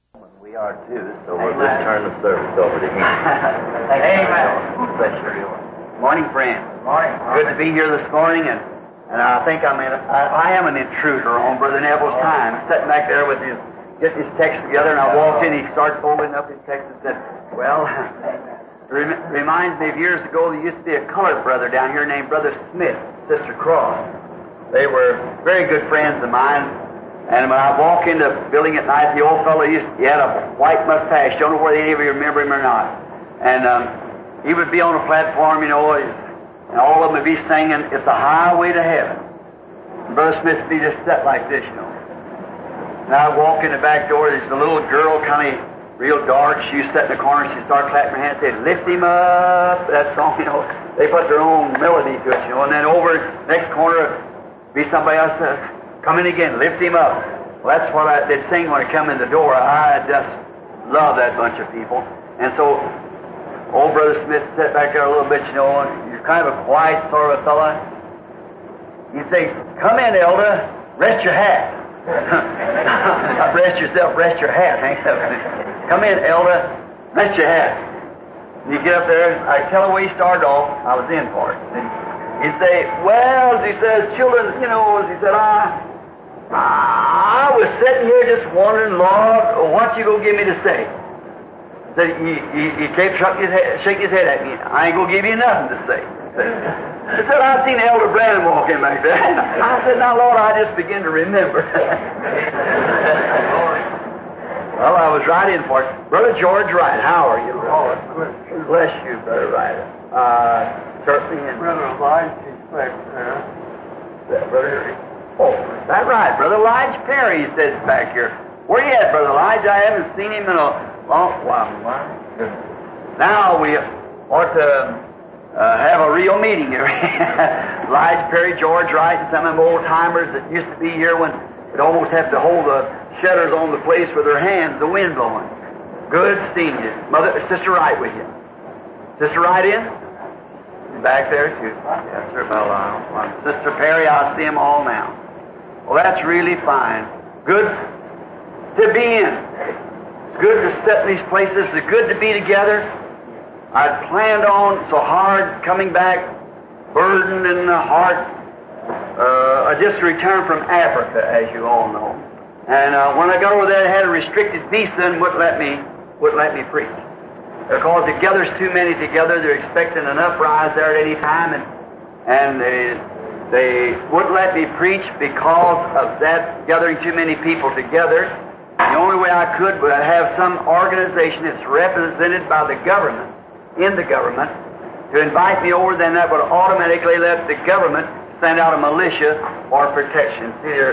We are too, so we'll just turn the service over to him. Amen. Bless you. Morning, friends. Morning. Good to be here this morning, and I think I am an intruder on Brother Neville's time. Sitting back there with his, getting his text together, and I walked in, he starts folding up his text and said, well, reminds me of years ago, there used to be a colored brother down here named Brother Smith, Sister Cross. They were very good friends of mine. And when I walk into the building at night, the old fellow he had a white mustache. Don't know whether any of you remember him or not. And he would be on a platform, and all of them would be singing, "It's a highway to heaven." And Brother Smith would be just set like this, And I walk in the back door, there's a little girl, kind of real dark. She was sitting in the corner, she started clapping her hands, saying, "Lift him up." That song, they put their own melody to it, And then over next corner, be somebody else come in again, "Lift him up." Well, that's what I did sing when I come in the door. I just love that bunch of people. And so, old Brother Smith sat back there a little bit, and you're kind of a quiet sort of a fella. He'd say, "Come in, Elder, rest your hat." Not rest yourself, rest your hat. "Come in, Elder, rest your hat." And you get up there, I tell her where he started off, I was in for it. He'd say, "Well," as he says, "children, as he said, I was sitting here just wondering, Lord, what you gonna give me to say?" So he kept shaking his head at me. "I ain't gonna give you nothing to say." He said, "I seen Elder Branham walking back there." I said, "Now, Lord, I just begin to remember." Well, I was right in for it. Brother George Wright, how are you? Oh, good. Bless you, Brother Wright. Certainly. Brother Elijah back there. Brother. Oh, is that right? Brother Elijah Perry, he says back here. Where you at, Brother Elijah? I haven't seen him in a long while. Now we ought to have a real meeting here. Elijah Perry, George Wright, and some of them old-timers that used to be here when they'd almost have to hold the shutters on the place with their hands, the wind blowing. Good seeing you. Sister Wright with you. Sister Wright in? Back there, too. Yes, sir. Well, Sister Perry, I see them all now. Well, that's really fine. Good to be in. It's good to sit in these places. It's good to be together. I'd planned on so hard coming back, burdened in the heart. I just returned from Africa, as you all know. And when I got over there, I had a restricted visa and wouldn't let me preach. Because it gathers too many together, they're expecting an uprise there at any time, and they wouldn't let me preach because of that, gathering too many people together. The only way I could would have some organization that's represented by the government, in the government, to invite me over, then that would automatically let the government send out a militia for protection. See, there's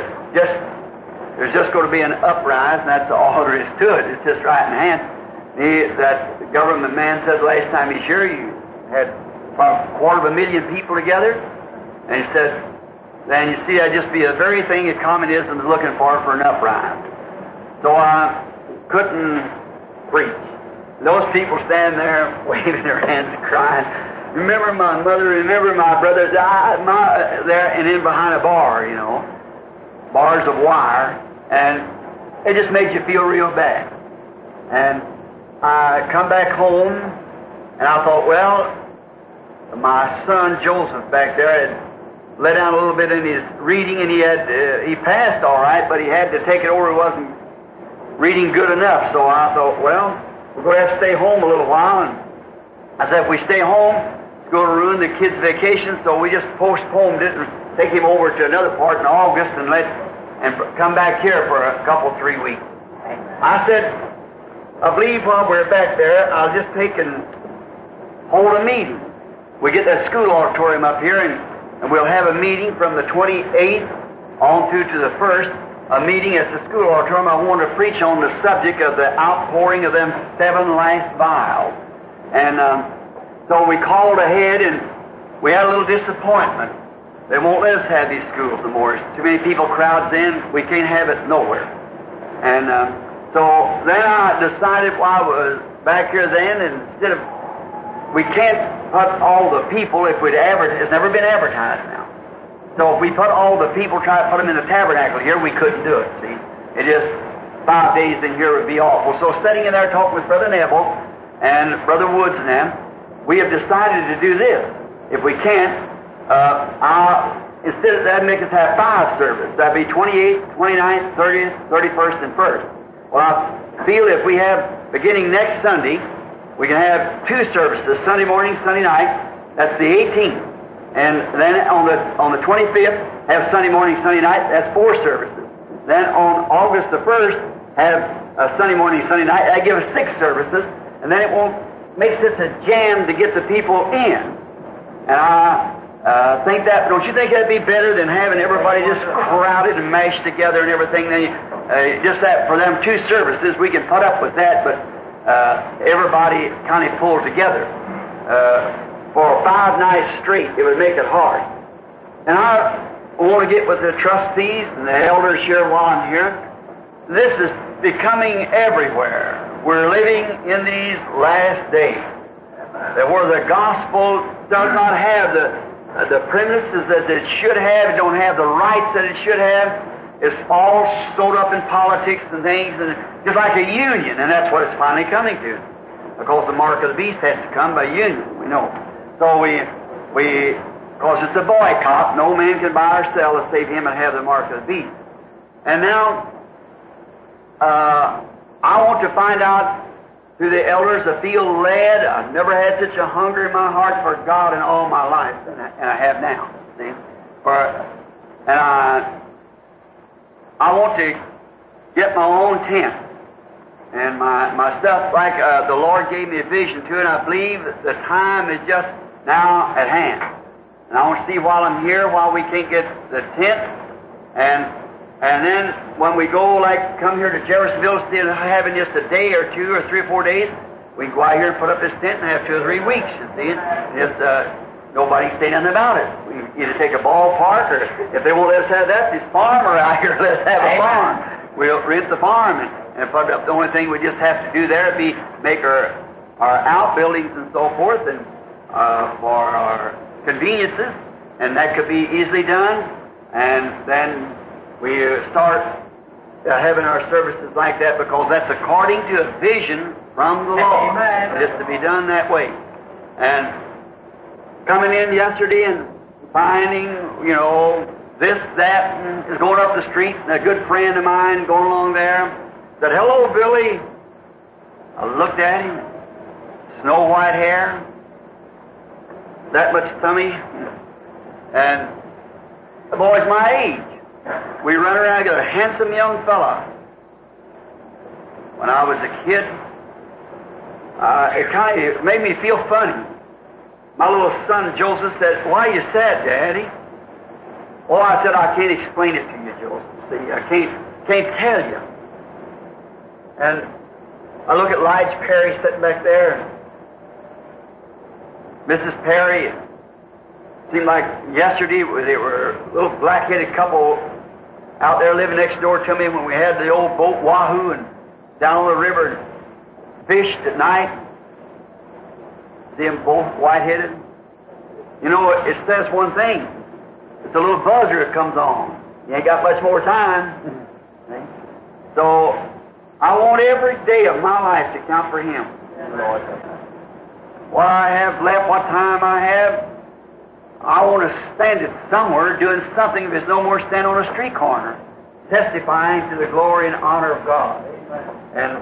just going to be an uprise, and that's all there is to it. It's just right in hand. That government man said last time he's here, you had about 250,000 people together, and he said, then you see, that'd just be the very thing that communism is looking for an uprise. So I couldn't preach. Those people stand there waving their hands and crying, "Remember my mother, remember my brothers," there and in behind a bar, bars of wire, and it just made you feel real bad. And I come back home, and I thought, well, my son Joseph back there had let down a little bit in his reading, and he passed all right, but he had to take it over. He wasn't reading good enough. So I thought, well, we're going to have to stay home a little while. And I said, if we stay home, it's going to ruin the kids' vacation. So we just postponed it and take him over to another part in August and come back here for a couple, 3 weeks. I said, I believe while we're back there, I'll just take and hold a meeting. We get that school auditorium up here, and we'll have a meeting from the 28th on through to the 1st, a meeting at the school auditorium. I want to preach on the subject of the outpouring of them 7 last vials. And so we called ahead, and we had a little disappointment. They won't let us have these schools no more. Too many people crowds in. We can't have it nowhere. And so then I decided while I was back here then, instead of, we can't put all the people, if we'd advertise, it's never been advertised now. So if we put all the people, try to put them in the tabernacle here, we couldn't do it, see. It just, 5 days in here would be awful. So sitting in there talking with Brother Neville and Brother Woods and them, we have decided to do this. If we can't, instead of that, make us have 5 services. That'd be 28th, 29th, 30th, 31st, and 1st. Well, I feel if we have, beginning next Sunday, we can have 2 services, Sunday morning, Sunday night. That's the 18th. And then on the 25th, have Sunday morning, Sunday night. That's 4 services. Then on August the 1st, have Sunday morning, Sunday night. That gives us 6 services. And then it won't make such a jam to get the people in. And I think that, don't you think that'd be better than having everybody just crowded and mashed together and everything? Then just that for them 2 services, we can put up with that, but everybody kind of pulled together. For 5 nights straight, it would make it hard. And I want to get with the trustees and the elders here while I'm here. This is becoming everywhere. We're living in these last days, where the gospel does not have the premises that it should have, it don't have the rights that it should have. It's all sewed up in politics and things, and just like a union, and that's what it's finally coming to. Because the mark of the beast has to come by union, we know. So because it's a boycott, no man can buy or sell to save him and have the mark of the beast. And now, I want to find out through the elders, I feel led. I've never had such a hunger in my heart for God in all my life, and I have now. See? And I want to get my own tent and my stuff, like the Lord gave me a vision to, and I believe that the time is just now at hand. And I want to see while I'm here, while we can't get the tent, and then when we go, like, come here to Jeffersonville, instead of having just a day or 2 or 3 or 4 days, we can go out here and put up this tent and have 2 or 3 weeks, you see. Just nobody can say nothing about it. We either take a ballpark, or if they won't let us have that, this farmer out here, let us have a farm. We'll rent the farm and put up. The only thing we just have to do there would be make our outbuildings and so forth, and for our conveniences, and that could be easily done. And then we start having our services like that, because that's according to a vision from the Lord. It's to be done that way. And coming in yesterday and finding, this, that, and is going up the street, and a good friend of mine going along there said, "Hello, Billy." I looked at him, snow white hair, that much tummy, and the boy's my age. We run around, got a handsome young fella. When I was a kid, it made me feel funny. My little son Joseph said, "Why are you sad, Daddy?" Well, I said, "I can't explain it to you, Joseph. See, I can't tell you." And I look at Lige Perry sitting back there. Mrs. Perry, seemed like yesterday they were a little black-headed couple out there living next door to me when we had the old boat Wahoo and down on the river and fished at night. See them both white-headed. It says one thing. It's a little buzzer that comes on. You ain't got much more time. So I want every day of my life to count for Him. What I have left, what time I have, I want to stand it somewhere doing something if there's no more stand on a street corner, testifying to the glory and honor of God. And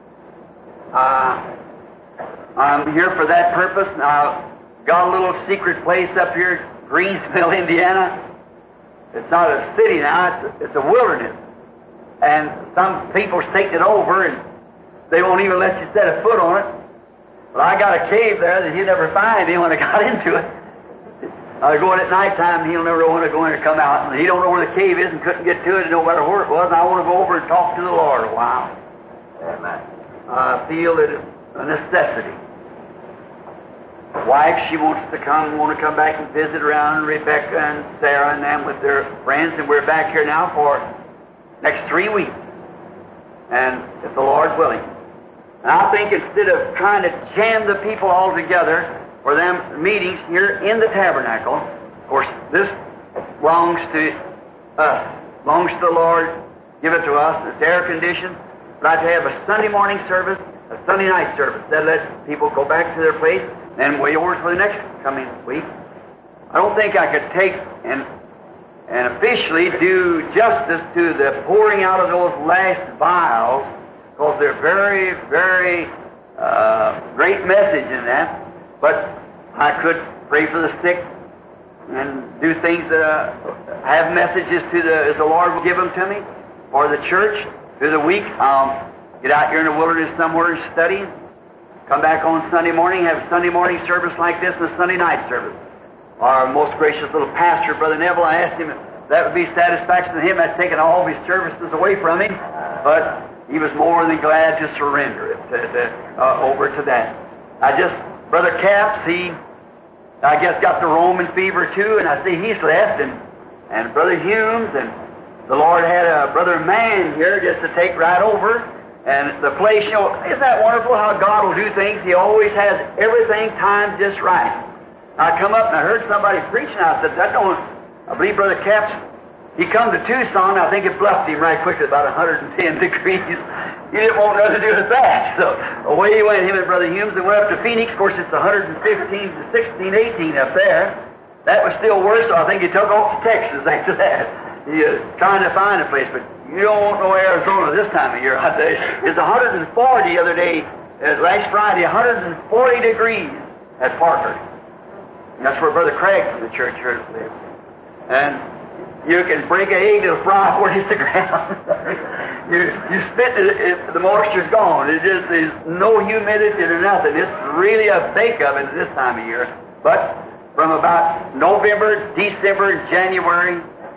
I'm here for that purpose. Now, got a little secret place up here, Greensville, Indiana. It's not a city now, it's a wilderness. And some people's taking it over, and they won't even let you set a foot on it. But I got a cave there that he'd never find me when I got into it. I go in at night time, and he'll never know when to go in or come out. And he don't know where the cave is and couldn't get to it no matter where it was. And I want to go over and talk to the Lord a while. Amen. I feel that it's a necessity. The wife, she want to come back and visit around Rebecca and Sarah and them with their friends. And we're back here now for next 3 weeks. And if the Lord's willing. And I think instead of trying to jam the people all together for them meetings here in the tabernacle, of course, this belongs to us, belongs to the Lord, give it to us, it's air conditioned. like to have a Sunday morning service, a Sunday night service. That let people go back to their place, then wait over for the next coming week. I don't think I could take and officially do justice to the pouring out of those last vials, because they're very, very great message in that. But I could pray for the sick and do things that have messages as the Lord will give them to me, or the church. Through the week, I'll get out here in the wilderness somewhere and study. Come back on Sunday morning, have a Sunday morning service like this and a Sunday night service. Our most gracious little pastor, Brother Neville, I asked him if that would be satisfaction to him. I'd taken all of his services away from him, but he was more than glad to surrender it over to that. Brother Capps, I guess got the Roman fever too, and I see he's left, and Brother Humes, and the Lord had a Brother Mann here just to take right over, and the place, isn't that wonderful how God will do things? He always has everything timed just right. I come up and I heard somebody preaching, I said, I believe Brother Capps, he come to Tucson, I think it bluffed him right quickly, about 110 degrees. He didn't want nothing to do with that. So away he went, him and Brother Humes, and went up to Phoenix. Of course, it's 115 to 16, 18 up there. That was still worse, so I think he took off to Texas after that. He was trying to find a place, but you don't want no Arizona this time of year, I tell you. It's 140 the other day, last Friday, 140 degrees at Parker. And that's where Brother Craig from the church here lives. And you can break an egg to fry before it hits the ground. you spit it, the moisture's gone. There's no humidity or nothing. It's really a bake oven this time of year. But from about November, December, January,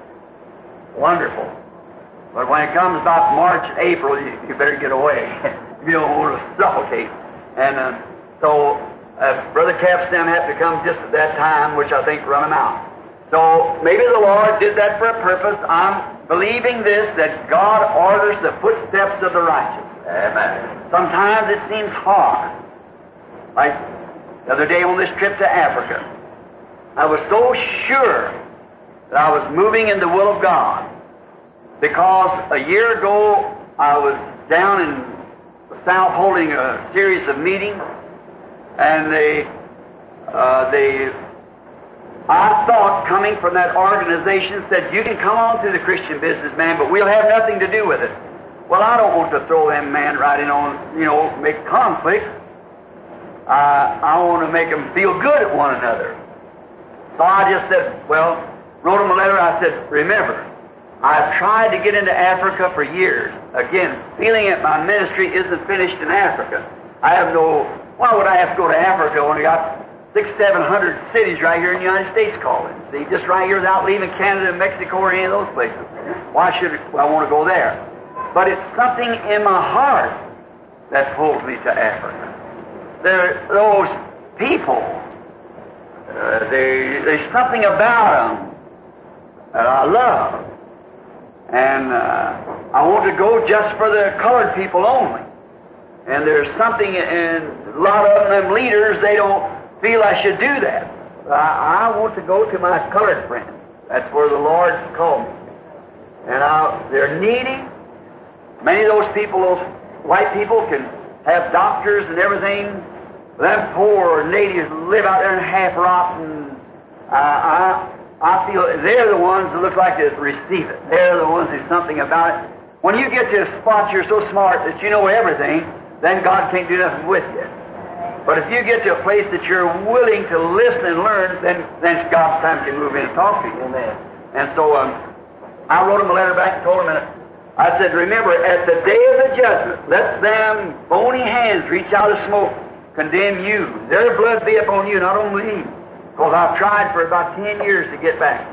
wonderful. But when it comes about March, April, you better get away. You don't want to suffocate. And so Brother Capstan had to come just at that time, which I think run him out. So maybe the Lord did that for a purpose. I'm believing this, that God orders the footsteps of the righteous. Amen. Sometimes it seems hard. Like the other day on this trip to Africa, I was so sure that I was moving in the will of God, because a year ago I was down in the South holding a series of meetings, and I thought, coming from that organization, said, you can come on to the Christian business, man, but we'll have nothing to do with it. Well, I don't want to throw them man right in on, make conflict. I want to make them feel good at one another. So I just said, wrote them a letter. I said, remember, I've tried to get into Africa for years. Again, feeling that my ministry isn't finished in Africa. Why would I have to go to Africa when I got 600-700 cities right here in the United States calling? See, just right here without leaving Canada and Mexico or any of those places. Why should I want to go there? But it's something in my heart that pulls me to Africa. Those people, there's something about them that I love. And I want to go just for the colored people only. And there's something in a lot of them leaders, they don't feel I should do that. I want to go to my colored friends. That's where the Lord called me. And they're needy. Many of those people, those white people, can have doctors and everything. Them poor natives live out there in half rotten. I feel they're the ones that look like they receive it. They're the ones who's something about it. When you get to a spot you're so smart that you know everything, then God can't do nothing with you. But if you get to a place that you're willing to listen and learn, then God's time can move in and talk to you. Amen. And so I wrote him a letter back and told him, I said, remember, at the day of the judgment, let them bony hands reach out of smoke, condemn you. Their blood be upon you, not on me. Because I've tried for about 10 years to get back.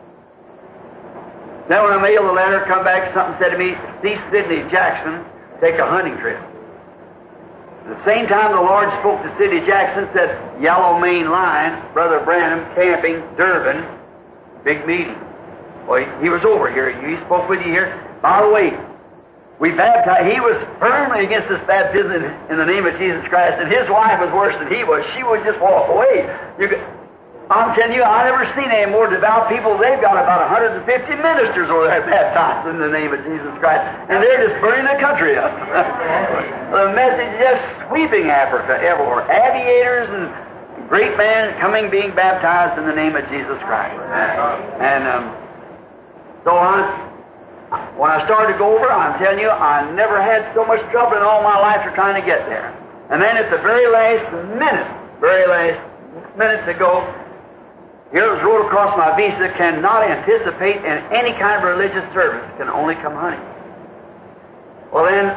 Then when I mailed the letter, come back, something said to me, see Sidney Jackson take a hunting trip. At the same time the Lord spoke to Sidney Jackson, said, Yellow Main Line, Brother Branham, camping, Durban, big meeting. Well, he was over here. He spoke with you here. By the way, we baptized. He was firmly against this baptism in the name of Jesus Christ, and his wife was worse than he was. She would just walk away. I'm telling you, I've never seen any more devout people. They've got about 150 ministers over there baptized in the name of Jesus Christ. And they're just burning the country up. The message is just sweeping Africa everywhere. Aviators and great men coming, being baptized in the name of Jesus Christ. And so when I started to go over, I'm telling you, I never had so much trouble in all my life for trying to get there. And then at the very last minute to go, here it was wrote across my visa, cannot anticipate in any kind of religious service, can only come hunting. Well then,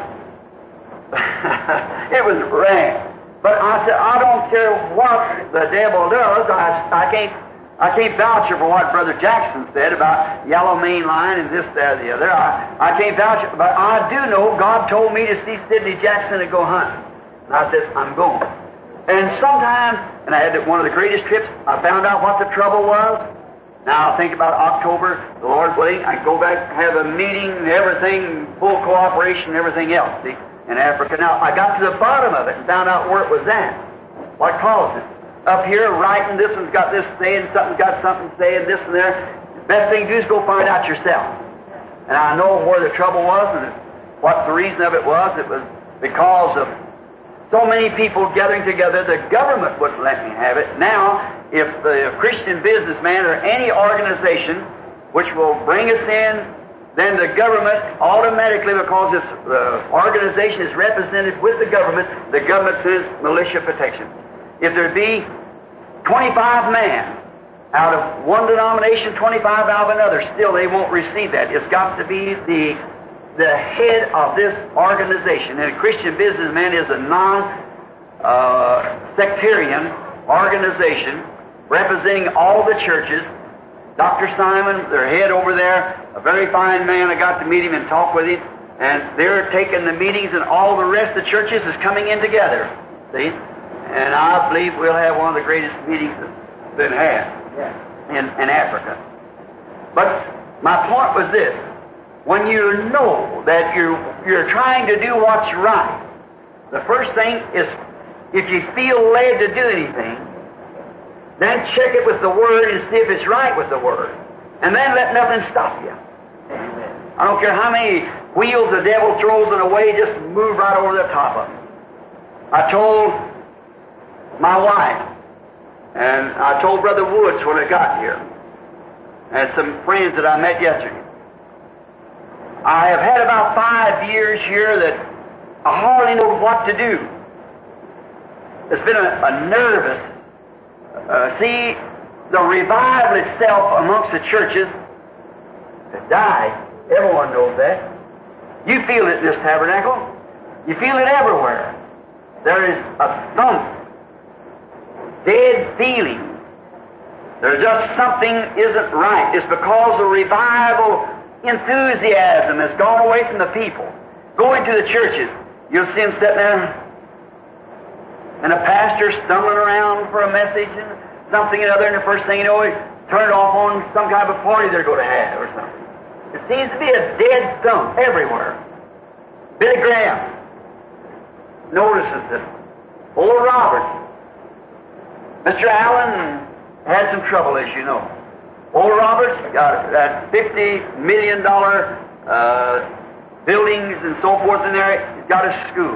it was rare. But I said, I don't care what the devil does, I can't vouch for what Brother Jackson said about yellow main line and this, that, and the other. I can't vouch, but I do know God told me to see Sidney Jackson and go hunting. And I said, I'm going. And sometimes, and I had one of the greatest trips, I found out what the trouble was. Now, think about October, the Lord willing, I go back, have a meeting, everything, full cooperation, everything else, see, in Africa. Now, I got to the bottom of it and found out where it was at. What caused it? Up here, writing, this one's got this saying, something's got something saying, this and there. The best thing to do is go find out yourself. And I know where the trouble was and what the reason of it was. It was because of so many people gathering together, the government wouldn't let me have it. Now, if the Christian businessman or any organization which will bring us in, then the government automatically, because the organization is represented with the government says militia protection. If there be 25 men out of one denomination, 25 out of another, still they won't receive that. It's got to be the head of this organization. And a Christian businessman is a non-sectarian organization representing all the churches. Dr. Simon, their head over there, a very fine man. I got to meet him and talk with him. And they're taking the meetings, and all the rest of the churches is coming in together. See? And I believe we'll have one of the greatest meetings that's been had in Africa. But my point was this. When you know that you're trying to do what's right, the first thing is, if you feel led to do anything, then check it with the Word and see if it's right with the Word. And then let nothing stop you. Amen. I don't care how many wheels the devil throws in a way, just move right over the top of them. I told my wife, and I told Brother Woods when I got here, and some friends that I met yesterday, I have had about 5 years here that I hardly know what to do. It's been a nervous. See, the revival itself amongst the churches has died. Everyone knows that. You feel it in this tabernacle. You feel it everywhere. There is a thump, dead feeling. There's just something isn't right. It's because the revival enthusiasm has gone away from the people. Go into the churches. You'll see them sitting there, and a pastor stumbling around for a message and something or other, and the first thing you know, he turned off on some kind of a party they're going to have or something. It seems to be a dead thump everywhere. Billy Graham notices it. Oral Roberts. Mr. Allen had some trouble, as you know. Oral Roberts got that $50 million buildings and so forth in there. He's got a school.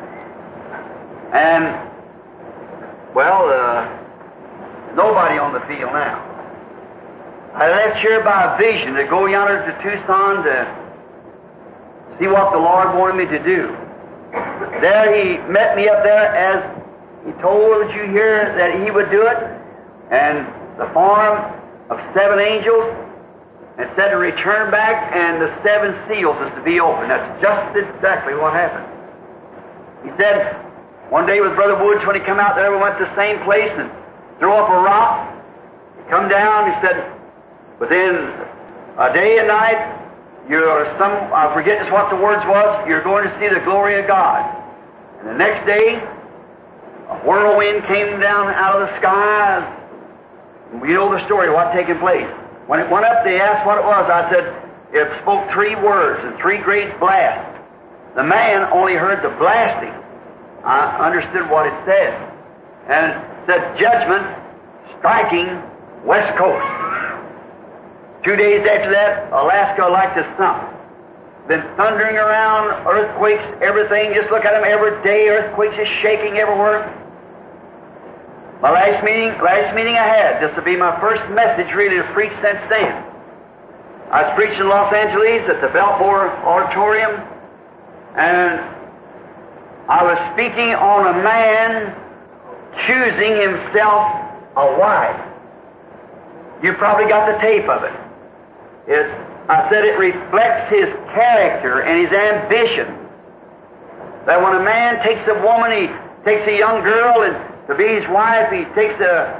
And, well, nobody on the field now. I left here by a vision to go yonder to Tucson to see what the Lord wanted me to do. There He met me up there as He told you here that He would do it. And the form of 7 angels, and said to return back, and the 7 seals is to be opened. That's just exactly what happened. He said, one day with Brother Woods, when he come out there, we went to the same place and threw up a rock. He come down, he said, within a day and night, I forget just what the words was, you're going to see the glory of God. And the next day, a whirlwind came down out of the skies. You know the story of what taken place. When it went up, they asked what it was. I said, it spoke 3 words and 3 great blasts. The man only heard the blasting. I understood what it said. And it said, judgment, striking, West Coast. 2 days after that, Alaska like the sun. Been thundering around, earthquakes, everything. Just look at them every day. Earthquakes is shaking everywhere. My last meeting I had, this will be my first message really to preach since then. I was preaching in Los Angeles at the Belmore Auditorium, and I was speaking on a man choosing himself a wife. You probably got the tape of it. I said it reflects his character and his ambition. That when a man takes a woman, he takes a young girl and to be his wife, he takes a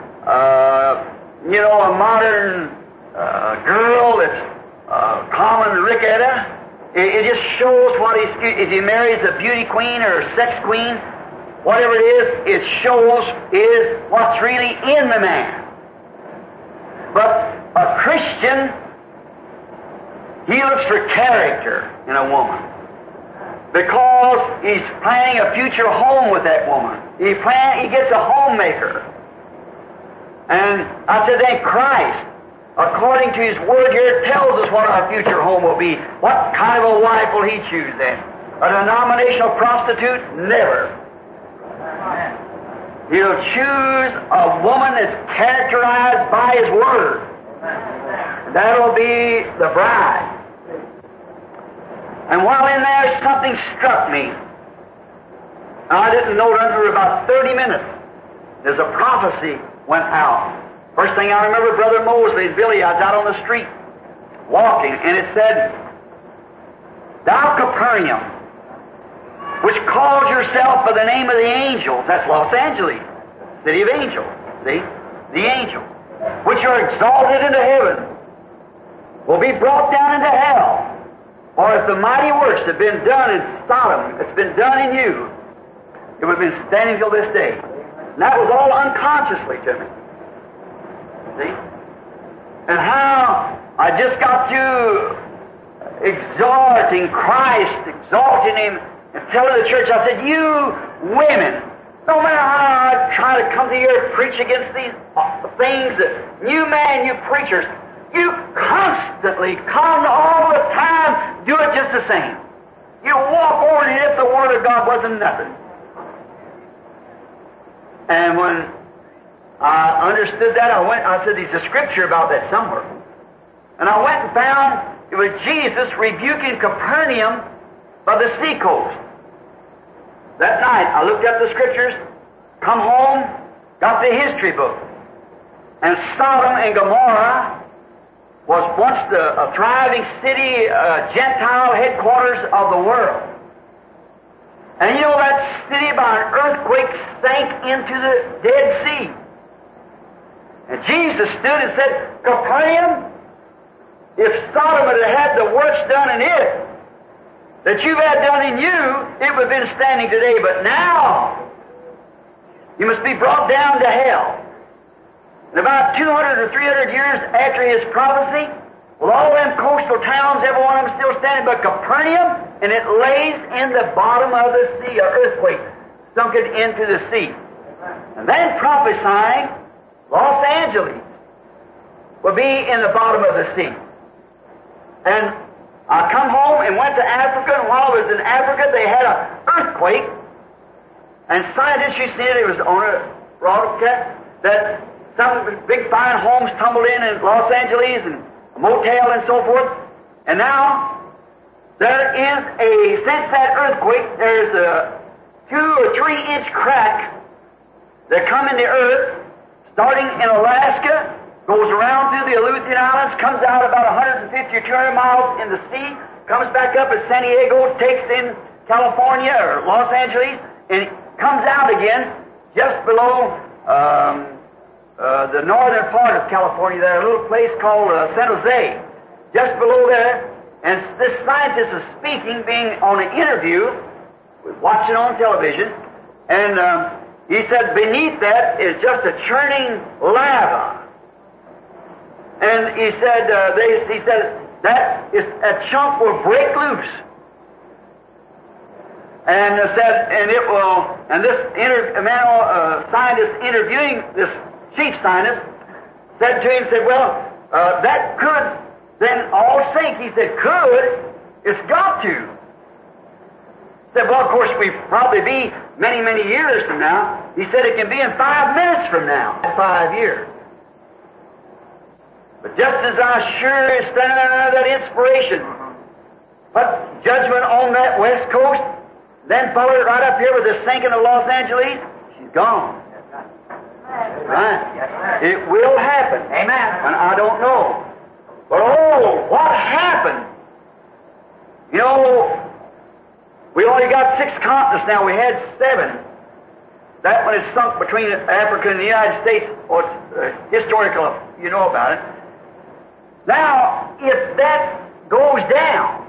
modern girl that's common ricketta. It just shows what if he marries a beauty queen or a sex queen, whatever it is, it shows is what's really in the man. But a Christian, he looks for character in a woman because he's planning a future home with that woman. He gets a homemaker. And I said, then Christ, according to His Word here, tells us what our future home will be. What kind of a wife will He choose then? A denominational prostitute? Never. He'll choose a woman that's characterized by His Word. That'll be the bride. And while in there, something struck me. I didn't know it until about 30 minutes. There's a prophecy went out. First thing I remember, Brother Mosley and Billy, I was out on the street walking, and it said, "Thou Capernaum, which calls yourself by the name of the angels," that's Los Angeles, city of angels, see? The angels, "which are exalted into heaven, will be brought down into hell. For if the mighty works have been done in Sodom, it's been done in you, it would have been standing till this day." And that was all unconsciously to me. See? And how I just got through exalting Christ, exalting Him, and telling the church, I said, you women, no matter how I try to come to here and preach against these things, you men, you preachers, you constantly, all the time, do it just the same. You walk over it as if the Word of God wasn't nothing. And when I understood that, I said, there's a scripture about that somewhere. And I went and found it was Jesus rebuking Capernaum by the seacoast. That night, I looked up the scriptures, come home, got the history book. And Sodom and Gomorrah was once a thriving city, Gentile headquarters of the world. And you know that city by an earthquake sank into the Dead Sea. And Jesus stood and said, Capernaum, if Sodom had had the works done in it that you've had done in you, it would have been standing today. But now, you must be brought down to hell. And about 200 or 300 years after His prophecy, with all them coastal towns, every one of them still standing, but Capernaum, and it lays in the bottom of the sea, an earthquake sunk it into the sea. And then prophesying, Los Angeles will be in the bottom of the sea. And I come home and went to Africa, and while I was in Africa, they had an earthquake, and scientists, you see it was on a broadcast, that some big fine homes tumbled in Los Angeles, and a motel and so forth. And now, there is since that earthquake, there's a 2 or 3 inch crack that come in the earth, starting in Alaska, goes around through the Aleutian Islands, comes out about 150 or 200 miles in the sea, comes back up at San Diego, takes in California or Los Angeles, and comes out again just below the northern part of California there, a little place called San Jose, just below there. And this scientist is speaking, being on an interview, watching on television, and he said beneath that is just a churning lava. And he said, that chunk will break loose. And said, and it will, and this scientist interviewing this chief scientist said to him, said, well, that could then all sink. He said, could? It's got to. Said, well, of course, we'll probably be many, many years from now. He said it can be in 5 minutes from now. 5 years. But just as I sure is standing under that inspiration, but judgment on that west coast, then followed it right up here with the sinking of Los Angeles, she's gone. Right? It will happen. Amen. And I don't know. But oh, what happened? You know, we only got 6 continents now. We had 7. That one is sunk between Africa and the United States. Or historical, you know about it. Now, if that goes down,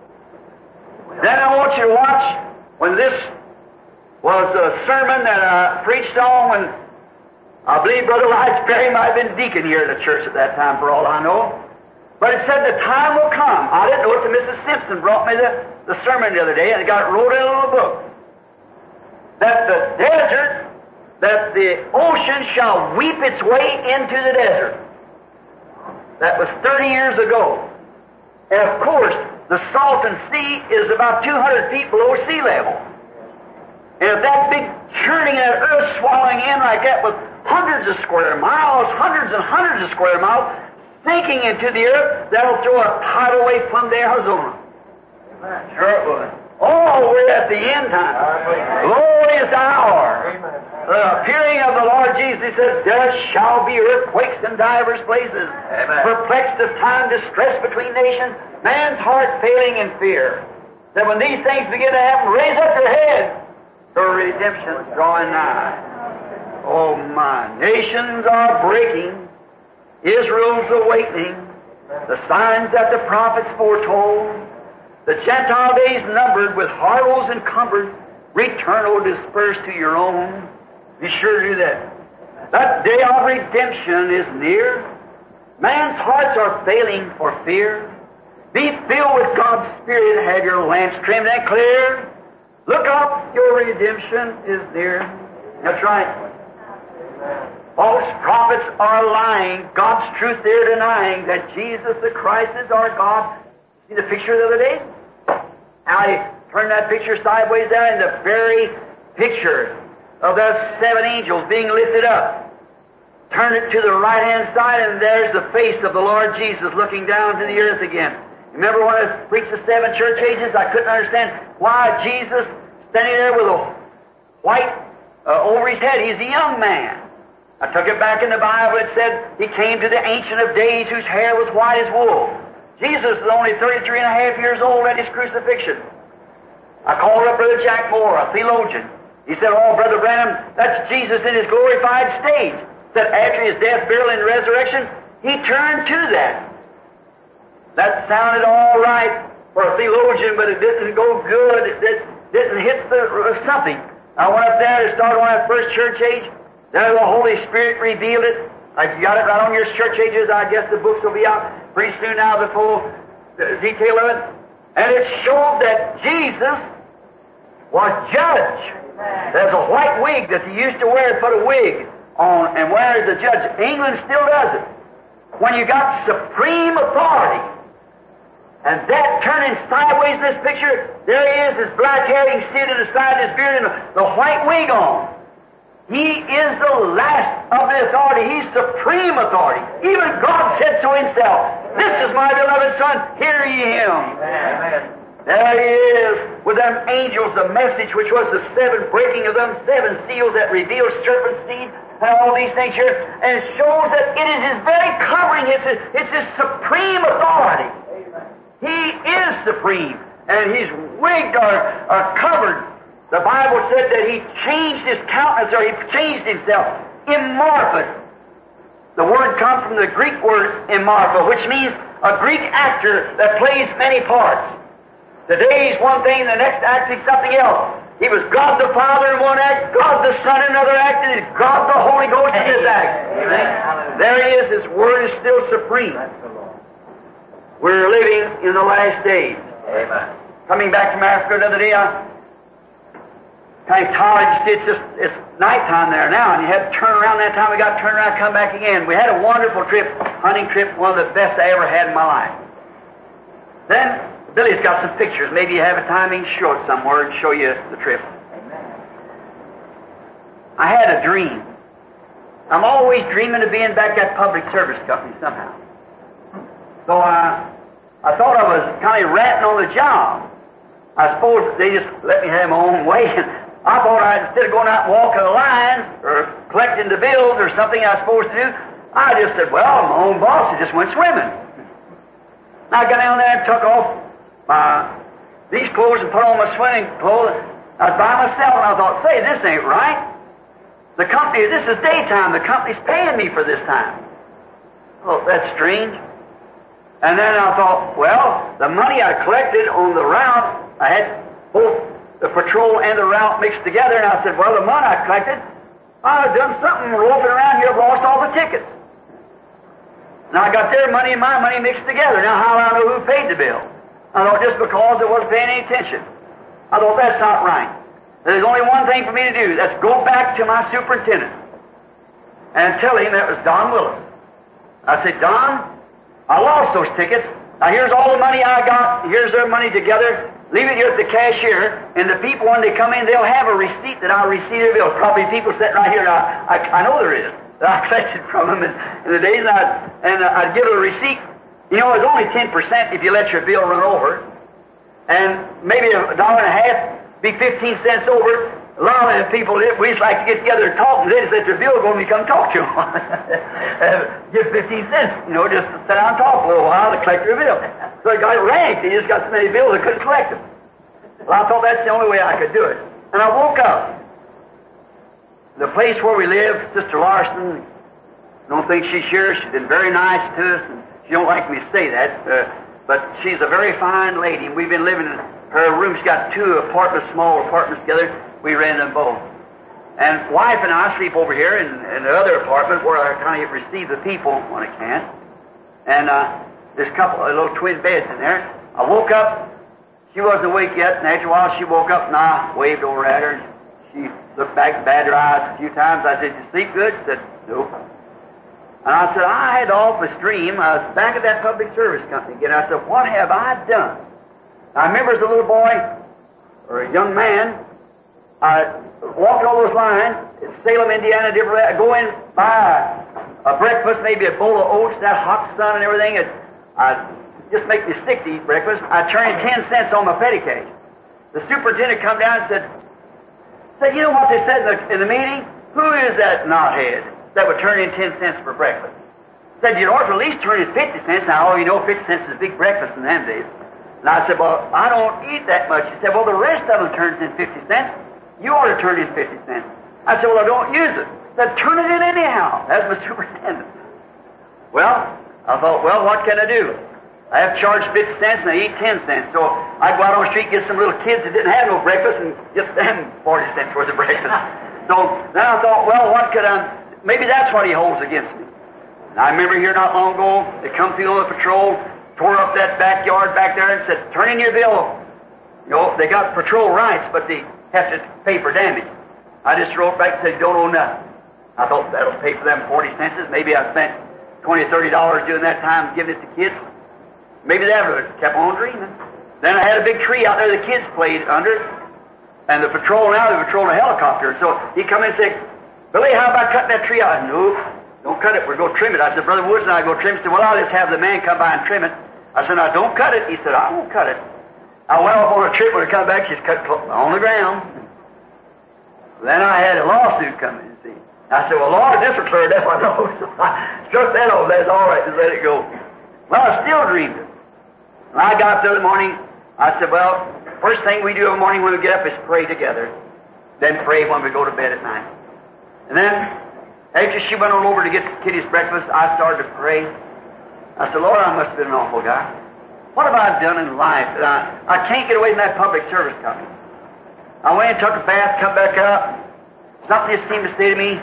then I want you to watch when this was a sermon that I preached on when I believe Brother Lige Perry might have been deacon here at the church at that time, for all I know. But it said the time will come. I didn't know it till Mrs. Simpson brought me the sermon the other day, and it got wrote in a little book. That the desert, that the ocean shall weep its way into the desert. That was 30 years ago. And of course, the Salton Sea is about 200 feet below sea level. And if that big churning of that earth swallowing in like that with hundreds of square miles, hundreds and hundreds of square miles, sinking into the earth, that'll throw a tidal wave from the Arizona. Sure it would. Oh, we're at the end time. Glorious hour. The appearing of the Lord Jesus, He said, there shall be earthquakes in divers places. Amen. Perplexed of time, distress between nations, man's heart failing in fear. That when these things begin to happen, raise up your head, for redemption is drawing nigh. Oh my, nations are breaking. Israel's awakening. The signs that the prophets foretold. The Gentile days numbered, with harlots encumbered. Return, O dispersed to your own. Be sure to do that. That day of redemption is near. Man's hearts are failing for fear. Be filled with God's Spirit and have your lamps trimmed and clear. Look up, your redemption is near. That's right. False prophets are lying. God's truth they're denying, that Jesus the Christ is our God. See the picture the other day? How he turned that picture sideways there, and the very picture of those 7 angels being lifted up. Turn it to the right-hand side, and there's the face of the Lord Jesus looking down to the earth again. Remember when I preached the 7 church ages, I couldn't understand why Jesus standing there with a white over his head. He's a young man. I took it back in the Bible. It said he came to the Ancient of Days whose hair was white as wool. Jesus was only 33 and a half years old at his crucifixion. I called up Brother Jack Moore, a theologian. He said, oh, Brother Branham, that's Jesus in his glorified state. Said after his death, burial, and resurrection, he turned to that. That sounded all right for a theologian, but it didn't go good. It didn't hit something. I went up there and started on that first church age. There the Holy Spirit revealed it. I got it right on your church ages. I guess the books will be out pretty soon now, the full detail of it. And it showed that Jesus was judge. There's a white wig that they used to wear, put a wig on and wear as a judge. England still does it. When you got supreme authority, and that turning sideways in this picture, there he is, his black hair, you can see it aside his beard, and the white wig on. He is the last of the authority. He's supreme authority. Even God said so himself. This is my beloved Son, hear ye him. Amen. There he is, with them angels, the message which was the 7 breaking of them 7 seals that revealed serpent seed and all these things here. And it shows that it is his very covering. It's his supreme authority. He is supreme, and his wigs are covered. The Bible said that he changed his countenance, or he changed himself. Immorphous. The word comes from the Greek word immorpho, which means a Greek actor that plays many parts. Today he's one thing, the next act is something else. He was God the Father in one act, God the Son in another act, and God the Holy Ghost in this act. Amen. There he is. His word is still supreme. We're living in the last days. Amen. Coming back from Africa the other day, I kind of tired. It's nighttime there now, and you had to turn around that time. We got to turn around, come back again. We had a wonderful trip, hunting trip, one of the best I ever had in my life. Then Billy's got some pictures. Maybe you have a time he can show it somewhere and show you the trip. I had a dream. I'm always dreaming of being back at Public Service Company somehow. So I thought I was kind of ratting on the job. I suppose they just let me have my own way. I thought instead of going out and walking the line or collecting the bills or something I was supposed to do, I just said, well, I'm my own boss. I just went swimming. And I got down there and took off these clothes and put on my swimming clothes. I was by myself, and I thought, say, this ain't right. The company, this is daytime. The company's paying me for this time. Oh, that's strange. And then I thought, well, the money I collected on the route, I had both the patrol and the route mixed together, and I said, well, the money I collected, I've done something loafing around here, I've lost all the tickets. Now I got their money and my money mixed together. Now how do I know who paid the bill? I thought just because I wasn't paying any attention. I thought that's not right. There's only one thing for me to do. That's go back to my superintendent and tell him that was Don Willis. I said, Don, I lost those tickets. Now here's all the money I got. Here's their money together. Leave it here at the cashier, and the people, when they come in, they'll have a receipt that I'll receive their bill. Probably people sitting right here. I know there is. That I collected from them in the days, and I'd give a receipt. You know, it's only 10% if you let your bill run over, and maybe $1.50, be 15 cents over. A lot of people, we just like to get together and talk, and they just let their bill go and you come talk to them. Give 15 cents, you know, just sit down and talk a little while to collect their bill. So it got ranked. They just got so many bills they couldn't collect them. Well, I thought that's the only way I could do it. And I woke up. The place where we live, Sister Larson, I don't think she's here. She's been very nice to us, and she don't like me to say that, but she's a very fine lady, and we've been living in her room. She's got two apartments, small apartments together. We rent them both. And wife and I sleep over here in the other apartment where I kind of receive the people when I can. And there's a couple of little twin beds in there. I woke up. She wasn't awake yet, and after a while she woke up, and I waved over at her. And she looked back, batted her eyes a few times. I said, "You sleep good?" She said, "Nope." And I said, "I had off this dream. I was back at that public service company again." I said, "What have I done?" I remember as a little boy or a young man, walking all those lines in Salem, Indiana, different. Go in, buy a breakfast, maybe a bowl of oats, that hot sun and everything. Just make me sick to eat breakfast. I turn in 10 cents on my petty cash. The superintendent come down and said, "You know what they said in the meeting? Who is that knothead that would turn in 10 cents for breakfast?" Said, "You ought to at least turn in 50 cents. Now, you know, 50 cents is a big breakfast in them days." And I said, "Well, I don't eat that much." He said, "Well, the rest of them turns in 50 cents. You ought to turn in 50 cents. I said, "Well, I don't use it." He said, "Turn it in anyhow." That's my superintendent. Well, I thought, well, what can I do? I have to charge 50 cents and I eat 10 cents. So I'd go out on the street and get some little kids that didn't have no breakfast and get them 40 cents worth of breakfast. So then I thought, well, what could I... Maybe that's what he holds against me. And I remember here not long ago, they come through on the patrol, tore up that backyard back there and said, "Turn in your bill." You know, they got patrol rights, but they have to pay for damage. I just wrote back and said, "You don't owe nothing." I thought that'll pay for them 40 cents. Maybe I spent $20 or $30 during that time giving it to kids. Maybe that would have kept on dreaming. Then I had a big tree out there the kids played under, and the patrol now, they patrol a helicopter. So he come in and said, "Billy, how about cutting that tree out?" "No, don't cut it. We're going to trim it." I said, "Brother Woods and I go trim it." He said, "Well, I'll just have the man come by and trim it." I said, "Now, don't cut it." He said, "I won't cut it." I went off on a trip. When I come back, she's cut on the ground. Then I had a lawsuit come in, see. I said, "Well, Lord, this will clear it up, I know." So I struck that over. That's all right, just let it go. Well, I still dreamed it. When I got up the other morning, I said, well, first thing we do every morning when we get up is pray together. Then pray when we go to bed at night. And then, after she went on over to get Kitty's breakfast, I started to pray. I said, "Lord, I must have been an awful guy. What have I done in life that I can't get away from that public service company?" I went and took a bath, come back up. Something just seemed to say to me,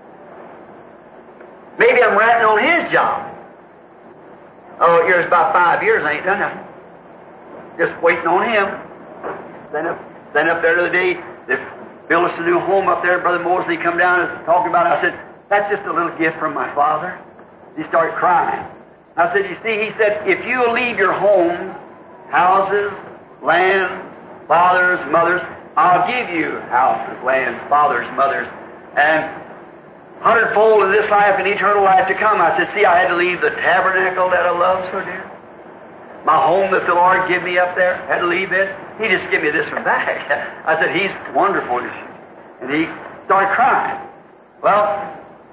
maybe I'm ratting on his job. Oh, here's about 5 years, I ain't done nothing. Just waiting on him. Then up there the other day, build us a new home up there. Brother Mosley come down and was talking about it. I said, that's just a little gift from my father. He started crying. I said, you see, he said, if you leave your homes, houses, lands, fathers, mothers, I'll give you houses, lands, fathers, mothers, and 100-fold in this life and eternal life to come. I said, see, I had to leave the tabernacle that I love so dear. My home that the Lord gave me up there, had to leave it. He just gave me this one back. I said, He's wonderful. And he started crying. Well,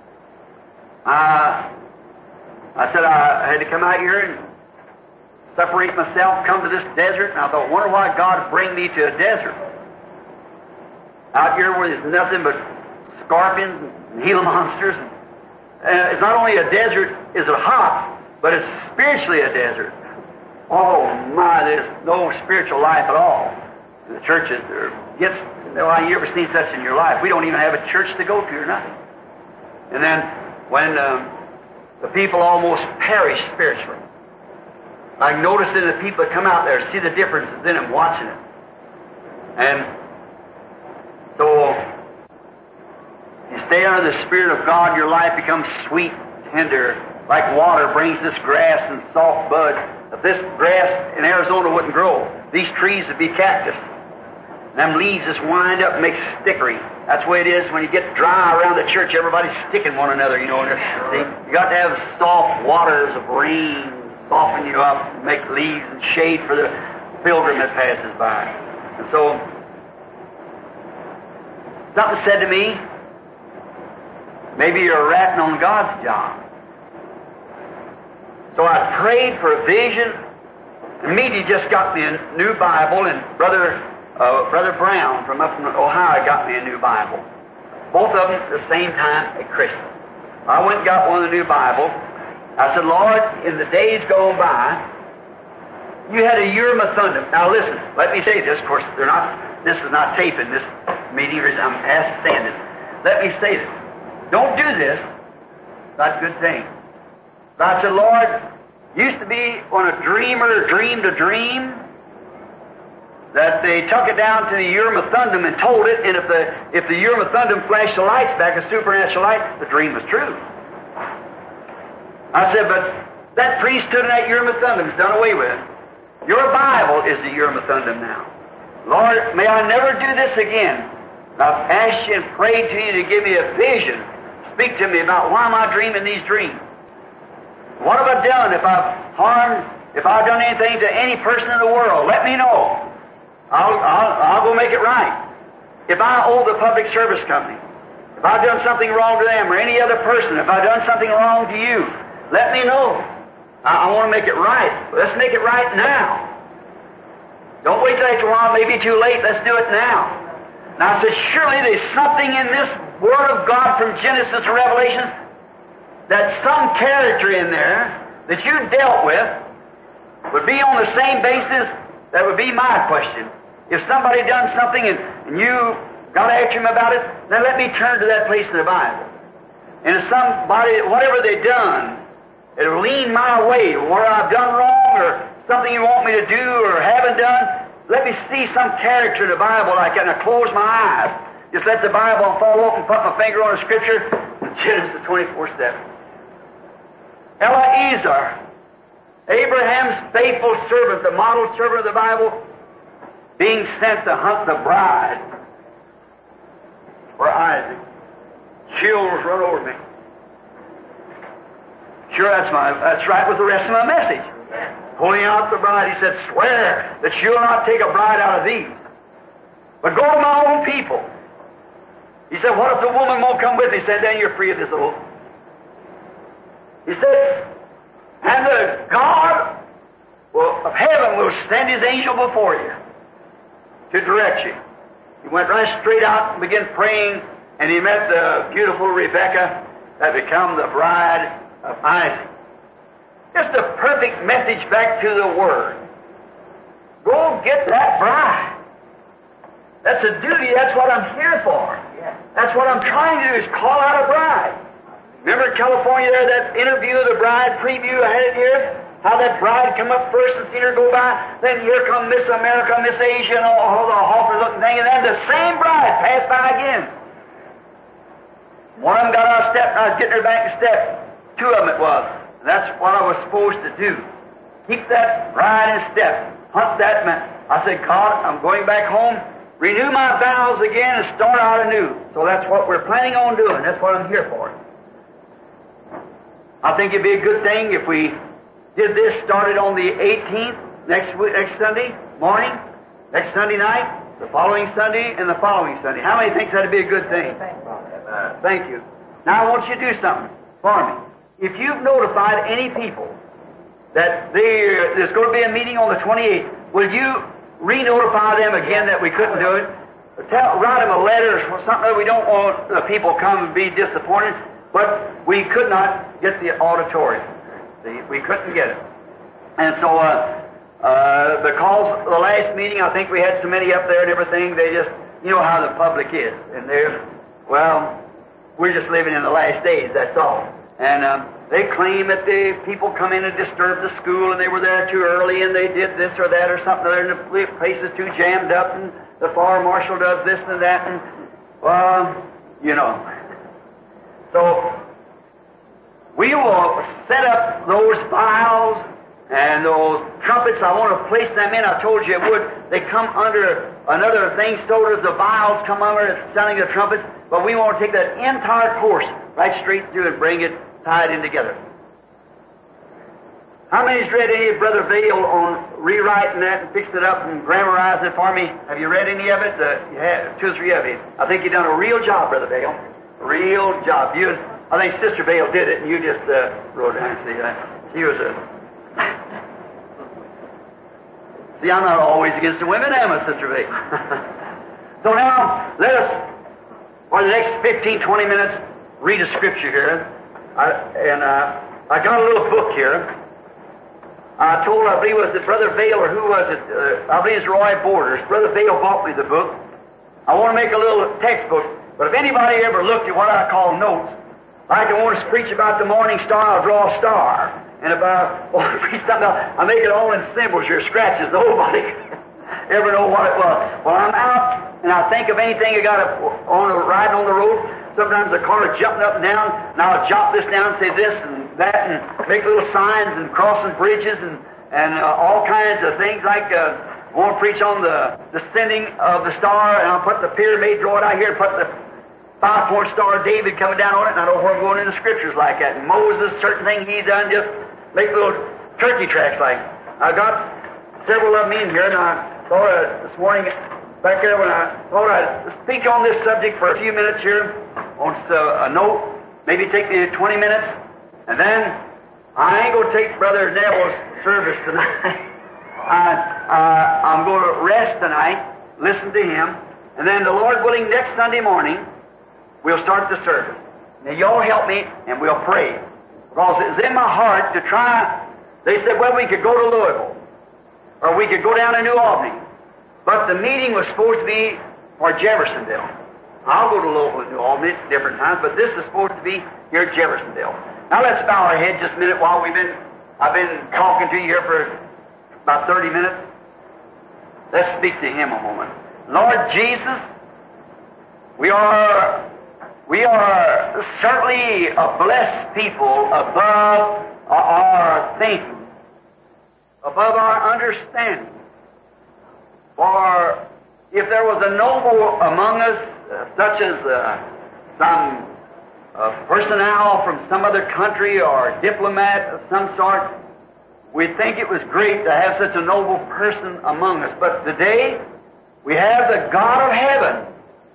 I said I had to come out here and separate myself, come to this desert, and I thought, wonder why God would bring me to a desert. Out here where there's nothing but scorpions and Gila monsters. It's not only a desert, is it hot, but it's spiritually a desert. Oh my, there's no spiritual life at all. The churches, you ever seen such in your life? We don't even have a church to go to or nothing. And then when the people almost perish spiritually, I notice in the people that come out there, see the differences in them watching it. And so you stay under the Spirit of God, your life becomes sweet, tender, like water brings this grass and soft bud. If this grass in Arizona wouldn't grow, these trees would be cactus. Them leaves just wind up and make stickery. That's the way it is when you get dry around the church. Everybody's sticking one another, you know. See, you got to have soft waters of rain soften you up, make leaves and shade for the pilgrim that passes by. And so, something said to me, maybe you're ratting on God's job. So I prayed for a vision. Immediately just got me a new Bible, and Brother Brown from up in Ohio got me a new Bible. Both of them at the same time at Christmas. I went and got one of the new Bibles. I said, Lord, in the days gone by, you had a Urim and Thummim. Now listen, let me say this. Of course, this is not taping this meeting. I'm asked to stand it. Let me say this. Don't do this. It's not a good thing. But I said, Lord, used to be when a dreamer dreamed a dream, that they took it down to the Urim and Thummim and told it, and if the Urim and Thummim flashed the lights back, a supernatural light, the dream was true. I said, but that priesthood and that Urim and Thummim is done away with. Your Bible is the Urim and Thummim now. Lord, may I never do this again. I've asked you and prayed to you to give me a vision. Speak to me about why am I dreaming these dreams? What have I done? If I've harmed, if I've done anything to any person in the world, let me know. I'll go make it right. If I owe the public service company, if I've done something wrong to them or any other person, if I've done something wrong to you, let me know. I want to make it right. Let's make it right now. Don't wait till after a while, maybe too late. Let's do it now. Now I said, surely there's something in this Word of God from Genesis to Revelation, that some character in there that you dealt with would be on the same basis. That would be my question. If somebody done something and you got after him about it, then let me turn to that place in the Bible. And if somebody, whatever they done, it'll lean my way, where I've done wrong or something you want me to do or haven't done, let me see some character in the Bible like that, and I close my eyes. Just let the Bible fall off and put my finger on the Scripture, Genesis 24:7. Eliezer, Abraham's faithful servant, the model servant of the Bible, being sent to hunt the bride for Isaac. Chills run over me. Sure, that's right with the rest of my message. Pulling out the bride, he said, swear that you'll not take a bride out of these, but go to my own people. He said, what if the woman won't come with me? He said, then you're free of this oath. He said, and the God of heaven will send His angel before you to direct you. He went right straight out and began praying, and he met the beautiful Rebekah that became the bride of Isaac. Just a perfect message back to the Word. Go get that bride. That's a duty. That's what I'm here for. That's what I'm trying to do, is call out a bride. Remember in California there, that interview of the bride preview, I had it here? How that bride come up first and seen her go by, then here come Miss America, Miss Asia, and all the awful looking thing, and then the same bride passed by again. One of them got out of step, and I was getting her back in step. Two of them it was. And that's what I was supposed to do. Keep that bride in step. Hunt that man. I said, God, I'm going back home, renew my vows again, and start out anew. So that's what we're planning on doing. That's what I'm here for. I think it'd be a good thing if we did this, started on the 18th, next Sunday morning, next Sunday night, the following Sunday, and the following Sunday. How many think that'd be a good thing? Thank you. Now I want you to do something for me. If you've notified any people that there's going to be a meeting on the 28th, will you re-notify them again that we couldn't do it? Write them a letter or something. We don't want the people come and be disappointed, but we could not get the auditorium. See, we couldn't get it. And so, because the last meeting, I think we had so many up there and everything, they just, you know how the public is. And we're just living in the last days, that's all. And they claim that the people come in and disturb the school, and they were there too early, and they did this or that or something, and the place is too jammed up, and the fire marshal does this and that, and, you know. So, we will set up those vials and those trumpets. I want to place them in. I told you it would. They come under another thing, so does the vials come under the sounding of the trumpets, but we want to take that entire course right straight through and bring it tied in together. How many's read any of Brother Vail on rewriting that and fixed it up and grammarizing it for me? Have you read any of it? You have, 2 or 3 of you. I think you've done a real job, Brother Vail. Real job. I think Sister Vail did it, and you just wrote it down. See, she was See, I'm not always against the women, am I, Sister Vail? So now, let us, for the next 15, 20 minutes, read a scripture here. I got a little book here. I believe it was the Brother Vail, or who was it? I believe it's Roy Borders. Brother Vail bought me the book. I want to make a little textbook, but if anybody ever looked at what I call notes, like I want to preach about the morning star, I'll draw a star. And if I want to preach something else, I make it all in symbols, your scratches. Nobody ever know what it was. Well, I'm out, and I think of anything I got riding on the road. Sometimes the car is jumping up and down, and I'll jot this down and say this and that, and make little signs and crossing bridges and all kinds of things like I want to preach on the descending of the star, and I'll put the pyramid, draw it out here, and put the 5-point star of David coming down on it, and I know where I'm going in the scriptures like that. And Moses, certain thing he done, just make little turkey tracks like. I got several of them in here, and I thought this morning back there when I thought I'd speak on this subject for a few minutes here on a note, maybe take me 20 minutes, and then I ain't going to take Brother Neville's service tonight. I'm going to rest tonight, listen to him, and then the Lord willing, next Sunday morning, we'll start the service. Now, y'all help me, and we'll pray. Because it was in my heart to try. They said, well, we could go to Louisville, or we could go down to New Albany. But the meeting was supposed to be for Jeffersonville. I'll go to Louisville and New Albany at different times, but this is supposed to be here at Jeffersonville. Now, let's bow our heads just a minute while I've been talking to you here for about 30 minutes. Let's speak to Him a moment. Lord Jesus, we are certainly a blessed people above our thinking, above our understanding. For if there was a noble among us, such as some personnel from some other country or diplomat of some sort, we'd think it was great to have such a noble person among us. But today, we have the God of heaven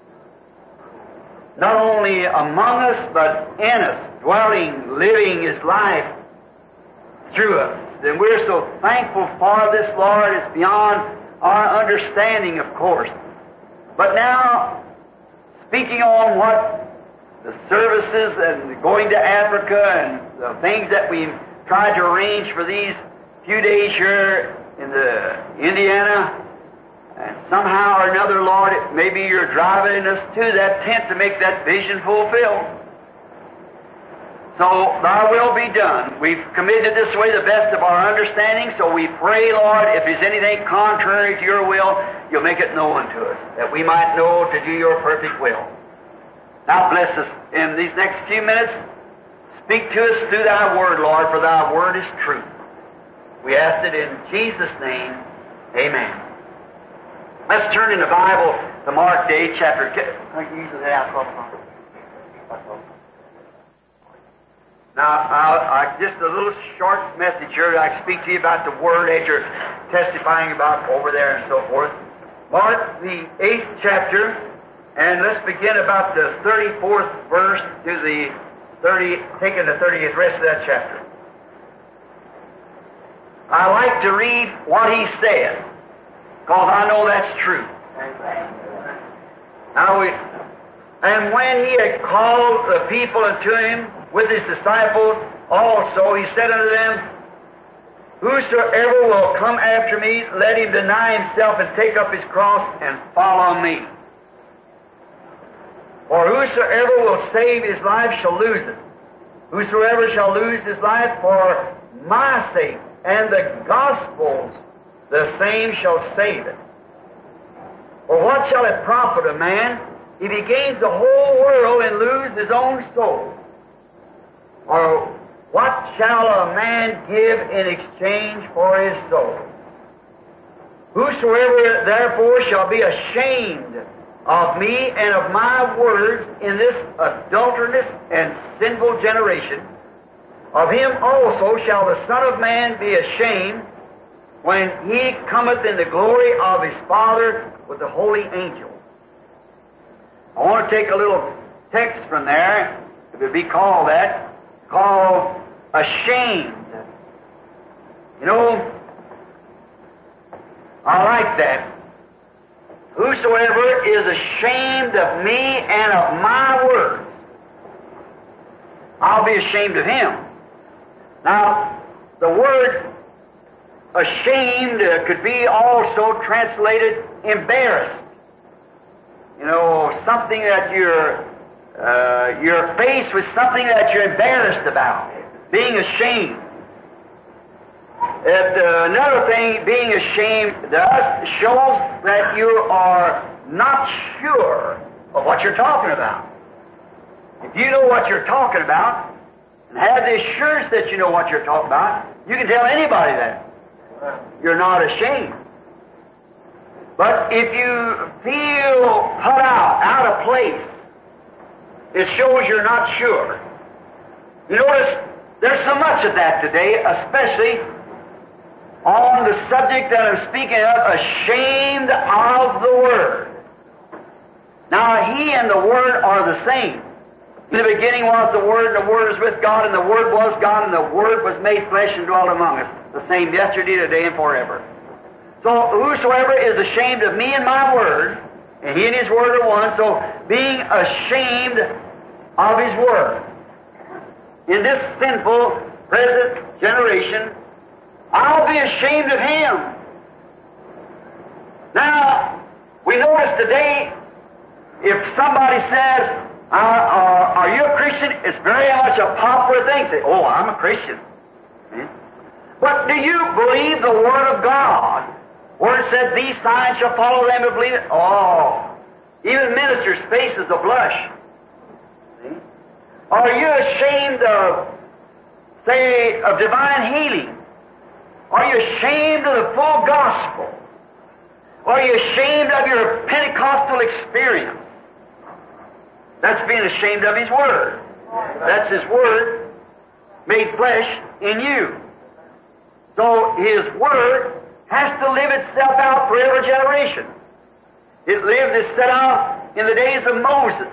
not only among us, but in us, dwelling, living His life through us. And we're so thankful for this, Lord. It's beyond our understanding, of course. But now, speaking on what the services and going to Africa and the things that we tried to arrange for these few days here in Indiana, and somehow or another, Lord, maybe You're driving us to that tent to make that vision fulfilled. So thy will be done. We've committed this way the best of our understanding, so we pray, Lord, if there's anything contrary to your will, you'll make it known to us, that we might know to do your perfect will. Now bless us in these next few minutes. Speak to us through thy word, Lord, for thy word is truth. We ask it in Jesus' name. Amen. Let's turn in the Bible to Mark Day, chapter 2. Now, just a little short message here. I speak to you about the word as you're testifying about over there and so forth. Mark, the 8th chapter, and let's begin about the 34th verse to the taking the 30th rest of that chapter. I like to read what he said, because I know that's true. And when he had called the people unto him with his disciples also, he said unto them, Whosoever will come after me, let him deny himself and take up his cross and follow me. For whosoever will save his life shall lose it. Whosoever shall lose his life for my sake and the gospel's, the same shall save it. For what shall it profit a man if he gains the whole world and lose his own soul? Or what shall a man give in exchange for his soul? Whosoever therefore shall be ashamed of me and of my words in this adulterous and sinful generation, of him also shall the Son of Man be ashamed when he cometh in the glory of his Father with the holy angels. I want to take a little text from there, if it be called that, called ashamed. You know, I like that. Whosoever is ashamed of me and of my words, I'll be ashamed of him. Now, the word ashamed could be also translated embarrassed. You know, something that you're faced with something that you're embarrassed about, being ashamed. Another thing, being ashamed does shows that you are not sure of what you're talking about. If you know what you're talking about, and have the assurance that you know what you're talking about, you can tell anybody that. You're not ashamed. But if you feel put out of place, it shows you're not sure. You notice there's so much of that today, especially on the subject that I'm speaking of, ashamed of the Word. Now, He and the Word are the same. In the beginning was the Word, and the Word was with God, and the Word was God, and the Word was made flesh and dwelt among us. The same yesterday, today, and forever. So, whosoever is ashamed of me and my Word, and He and His Word are one, so being ashamed of His Word. In this sinful, present generation, I'll be ashamed of Him. Now, we notice today, if somebody says, are you a Christian? It's very much a popular thing. Say, oh, I'm a Christian. But do you believe the Word of God, where it said, these signs shall follow them who believe it? Oh, even ministers' faces will blush. See? Are you ashamed of, say, of divine healing? Are you ashamed of the full gospel? Are you ashamed of your Pentecostal experience? That's being ashamed of His Word. That's His Word made flesh in you. So His Word has to live itself out for every generation. It lived, it set out in the days of Moses.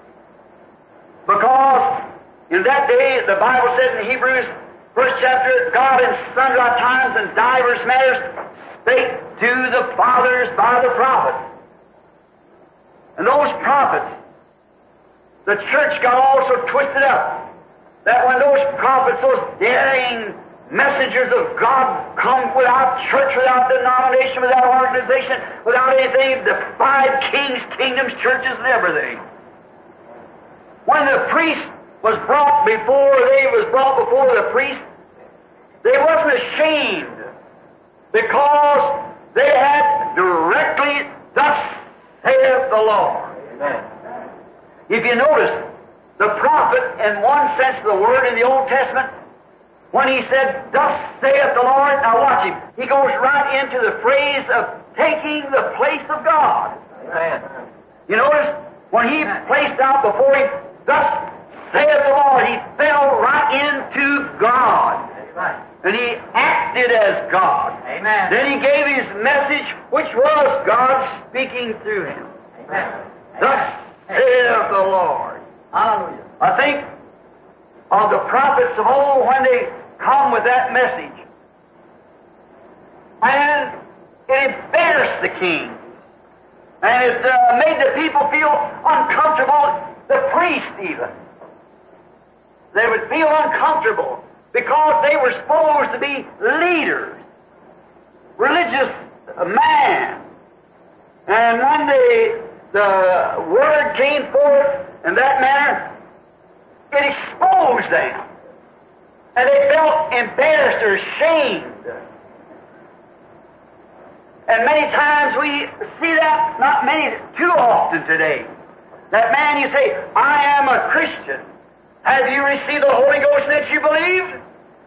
Because in that day, the Bible says in Hebrews, first chapter, God in sundry times and divers matters spake to the fathers by the prophets. And those prophets, the church got also twisted up. That when those prophets, those daring messengers of God come without church, without denomination, without organization, without anything, defied kings, kingdoms, churches, and everything. When the priest was brought before the priest, they wasn't ashamed because they had directly, thus saith the Lord. Amen. If you notice, the prophet, in one sense of the word in the Old Testament, when he said, thus saith the Lord, now watch him, he goes right into the phrase of taking the place of God. Amen. You notice, when he placed out before him, thus saith the Lord, he fell right into God. Amen. And he acted as God. Amen. Then he gave his message, which was God speaking through him. Amen. Thus saith the Lord. Hallelujah. I think of the prophets of old when they come with that message. And it embarrassed the king. And it made the people feel uncomfortable, the priests even. They would feel uncomfortable because they were supposed to be leaders, religious men. And when the word came forth in that manner, it exposed them. And they felt embarrassed or ashamed. And many times we see that, not many, too often today. That man, you say, I am a Christian. Have you received the Holy Ghost that you believed?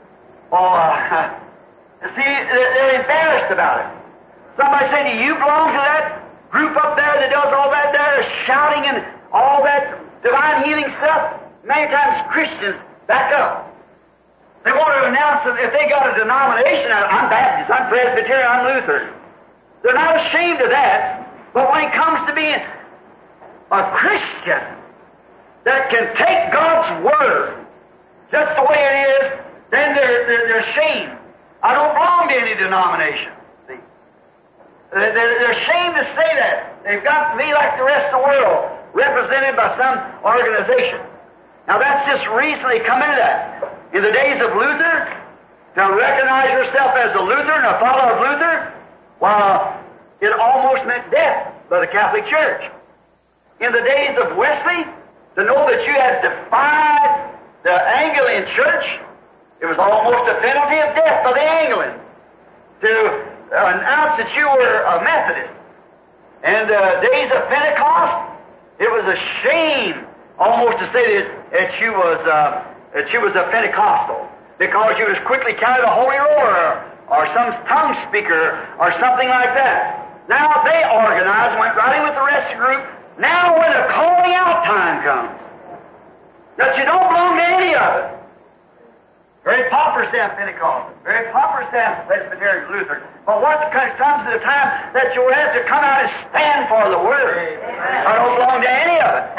Oh, see, they're embarrassed about it. Somebody said, do you belong to that group up there that does all that there, shouting and all that divine healing stuff? Many times Christians back up. They want to announce that if they got a denomination, I'm Baptist, I'm Presbyterian, I'm Lutheran. They're not ashamed of that, but when it comes to being a Christian that can take God's Word just the way it is, then they're ashamed. I don't belong to any denomination. See? They're ashamed to say that. They've got to be like the rest of the world, represented by some organization. Now that's just recently come into that. In the days of Luther, to recognize yourself as a Lutheran, a follower of Luther, well, it almost meant death by the Catholic Church. In the days of Wesley, to know that you had defied the Anglican Church, it was almost a penalty of death by the Anglicans. To announce that you were a Methodist. In the days of Pentecost, it was a shame almost to say that you was a Pentecostal, because you was quickly carried a holy roller or some tongue speaker or something like that. Now they organized, went right in with the rest of the group. Now when the calling out time comes, that you don't belong to any of it. Very popular staff Pentecostal, very popular staff Presbyterian, Lutheran. But what comes to the time that you have to come out and stand for the Word? I don't belong to any of it.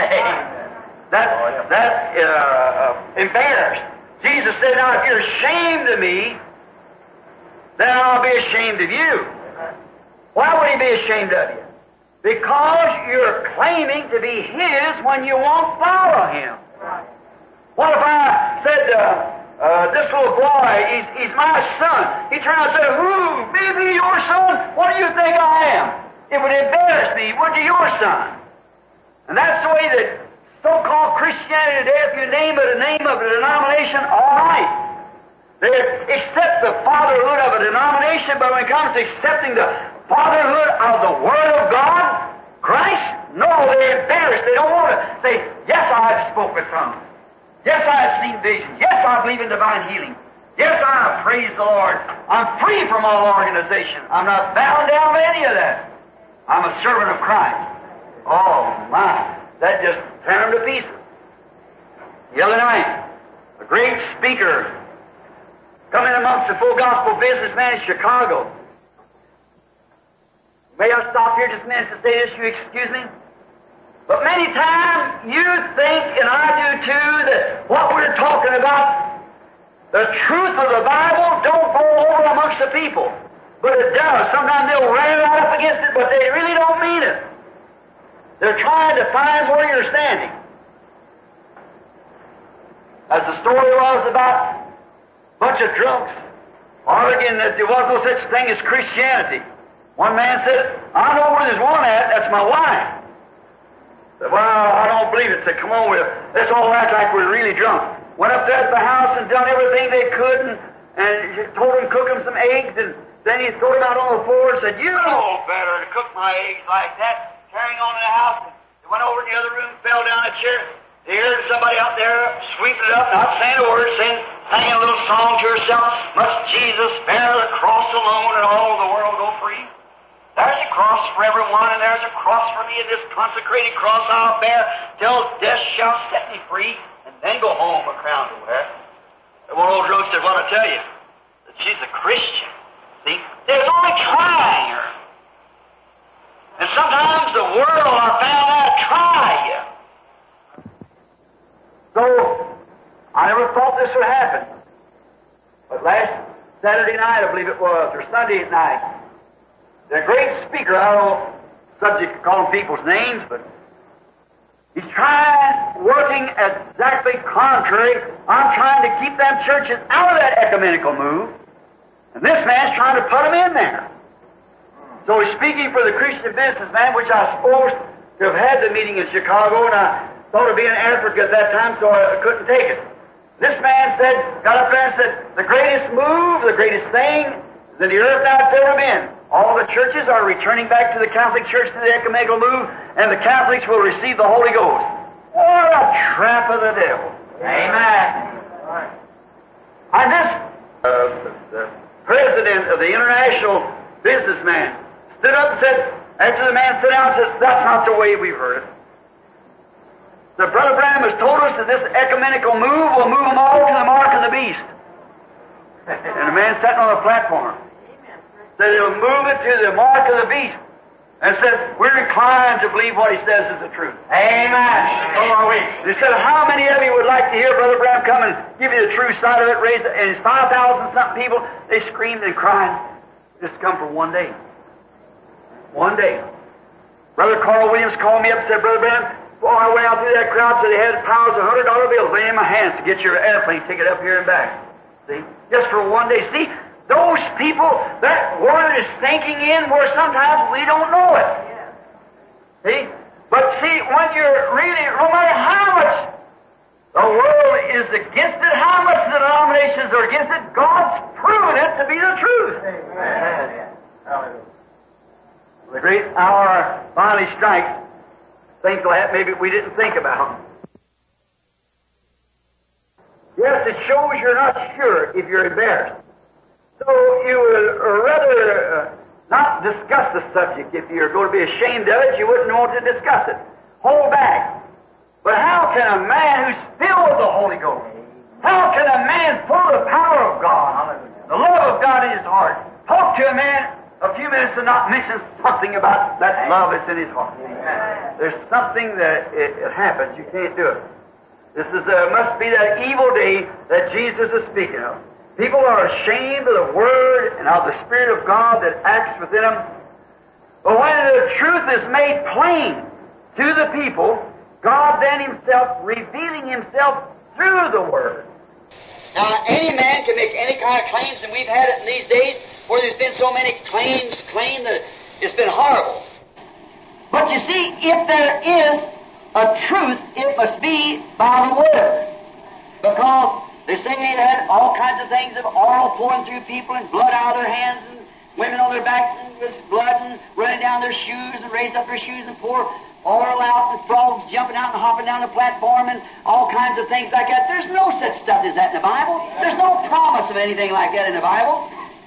That's embarrassed. Jesus said, now if you're ashamed of me, then I'll be ashamed of you. Why would he be ashamed of you? Because you're claiming to be his when you won't follow him. What if I said, this little boy, he's my son. He turned out and said, who? Me, your son? What do you think I am? It would embarrass me. Would you, your son? And that's the way that so-called Christianity today, if you name it a name of a denomination, all right. They accept the fatherhood of a denomination, but when it comes to accepting the fatherhood of the Word of God, Christ, no, they're embarrassed. They don't want to say, yes, I have spoken with tongues. Yes, I have seen visions. Yes, I believe in divine healing. Yes, I have praised the Lord. I'm free from all organization. I'm not bound down by any of that. I'm a servant of Christ. Oh, my. That just turned them to pieces. The other night, a great speaker come in amongst the full gospel businessmen in Chicago. May I stop here just a minute to say this? You excuse me? But many times you think, and I do too, that what we're talking about, the truth of the Bible, don't go over amongst the people. But it does. Sometimes they'll run right up against it, but they really don't mean it. They're trying to find where you're standing. As the story was about a bunch of drunks arguing that there was no such thing as Christianity. One man said, I know where there's one at, that's my wife. Said, well, I don't believe it. Said, come on, let's all act like we're really drunk. Went up there to the house and done everything they could, and he told them to cook them some eggs, and then he threw them out on the floor and said, you know better to cook my eggs like that. Carrying on in the house, he went over to the other room, fell down a chair. He heard somebody out there sweeping it up, not saying a word, singing a little song to herself. Must Jesus bear the cross alone and all the world go free? There's a cross for everyone, and there's a cross for me, and this consecrated cross I'll bear till death shall set me free, and then go home a crown to wear. And one old drunk said, well, I tell you, that she's a Christian. See, there's only trying her. And sometimes the world, I found out, try you. So, I never thought this would happen. But last Saturday night, I believe it was, or Sunday night, the great speaker, I don't know, subject to calling people's names, but he's trying, working exactly contrary. I'm trying to keep them churches out of that ecumenical move, and this man's trying to put them in there. So he's speaking for the Christian businessman, which I was supposed to have had the meeting in Chicago, and I thought of being in Africa at that time, so I couldn't take it. This man said, got up there and said, the greatest move, the greatest thing that the earth now has ever been. All the churches are returning back to the Catholic Church, to the ecumenical move, and the Catholics will receive the Holy Ghost. What a trap of the devil. Amen. And this the president of the International Businessman stood up and said, after the man sat down, said, that's not the way we've heard it. The Brother Branham has told us that this ecumenical move will move them all to the mark of the beast. And the man sitting on a platform said it'll move it to the mark of the beast. And said, we're inclined to believe what he says is the truth. Amen. So are we. They said, how many of you would like to hear Brother Branham come and give you the true side of it? Raise it. And it's 5,000 something people. They screamed and cried. Just come for one day. One day. Brother Carl Williams called me up and said, Brother Branham, boy, I went out through that crowd, so they had piles of $100 bills laying in my hands to get your airplane ticket up here and back. See? Just for one day. See? Those people, that word is sinking in where sometimes we don't know it. See? But see, when you're really, no matter how much the world is against it, how much the denominations are against it, God's proven it to be the truth. Amen. The great hour finally strikes. Things like that maybe we didn't think about. Yes, it shows you're not sure if you're embarrassed. So you would rather not discuss the subject. If you're going to be ashamed of it, you wouldn't want to discuss it. Hold back. But how can a man who's filled with the Holy Ghost, how can a man full of the power of God, the love of God in his heart, talk to a man a few minutes and not mention something about that love that's in his heart? There's something that it happens. You can't do it. This is must be that evil day that Jesus is speaking of. People are ashamed of the Word and of the Spirit of God that acts within them. But when the truth is made plain to the people, God then Himself revealing Himself through the Word. Now, any man can make any kind of claims, and we've had it in these days where there's been so many claimed that it's been horrible. But you see, if there is a truth, it must be by the Word. Because they say they had all kinds of things of oil pouring through people and blood out of their hands and women on their backs and with blood and running down their shoes and raise up their shoes and pour oil out and frogs jumping out and hopping down the platform and all kinds of things like that. There's no such stuff as that in the Bible. There's no promise of anything like that in the Bible.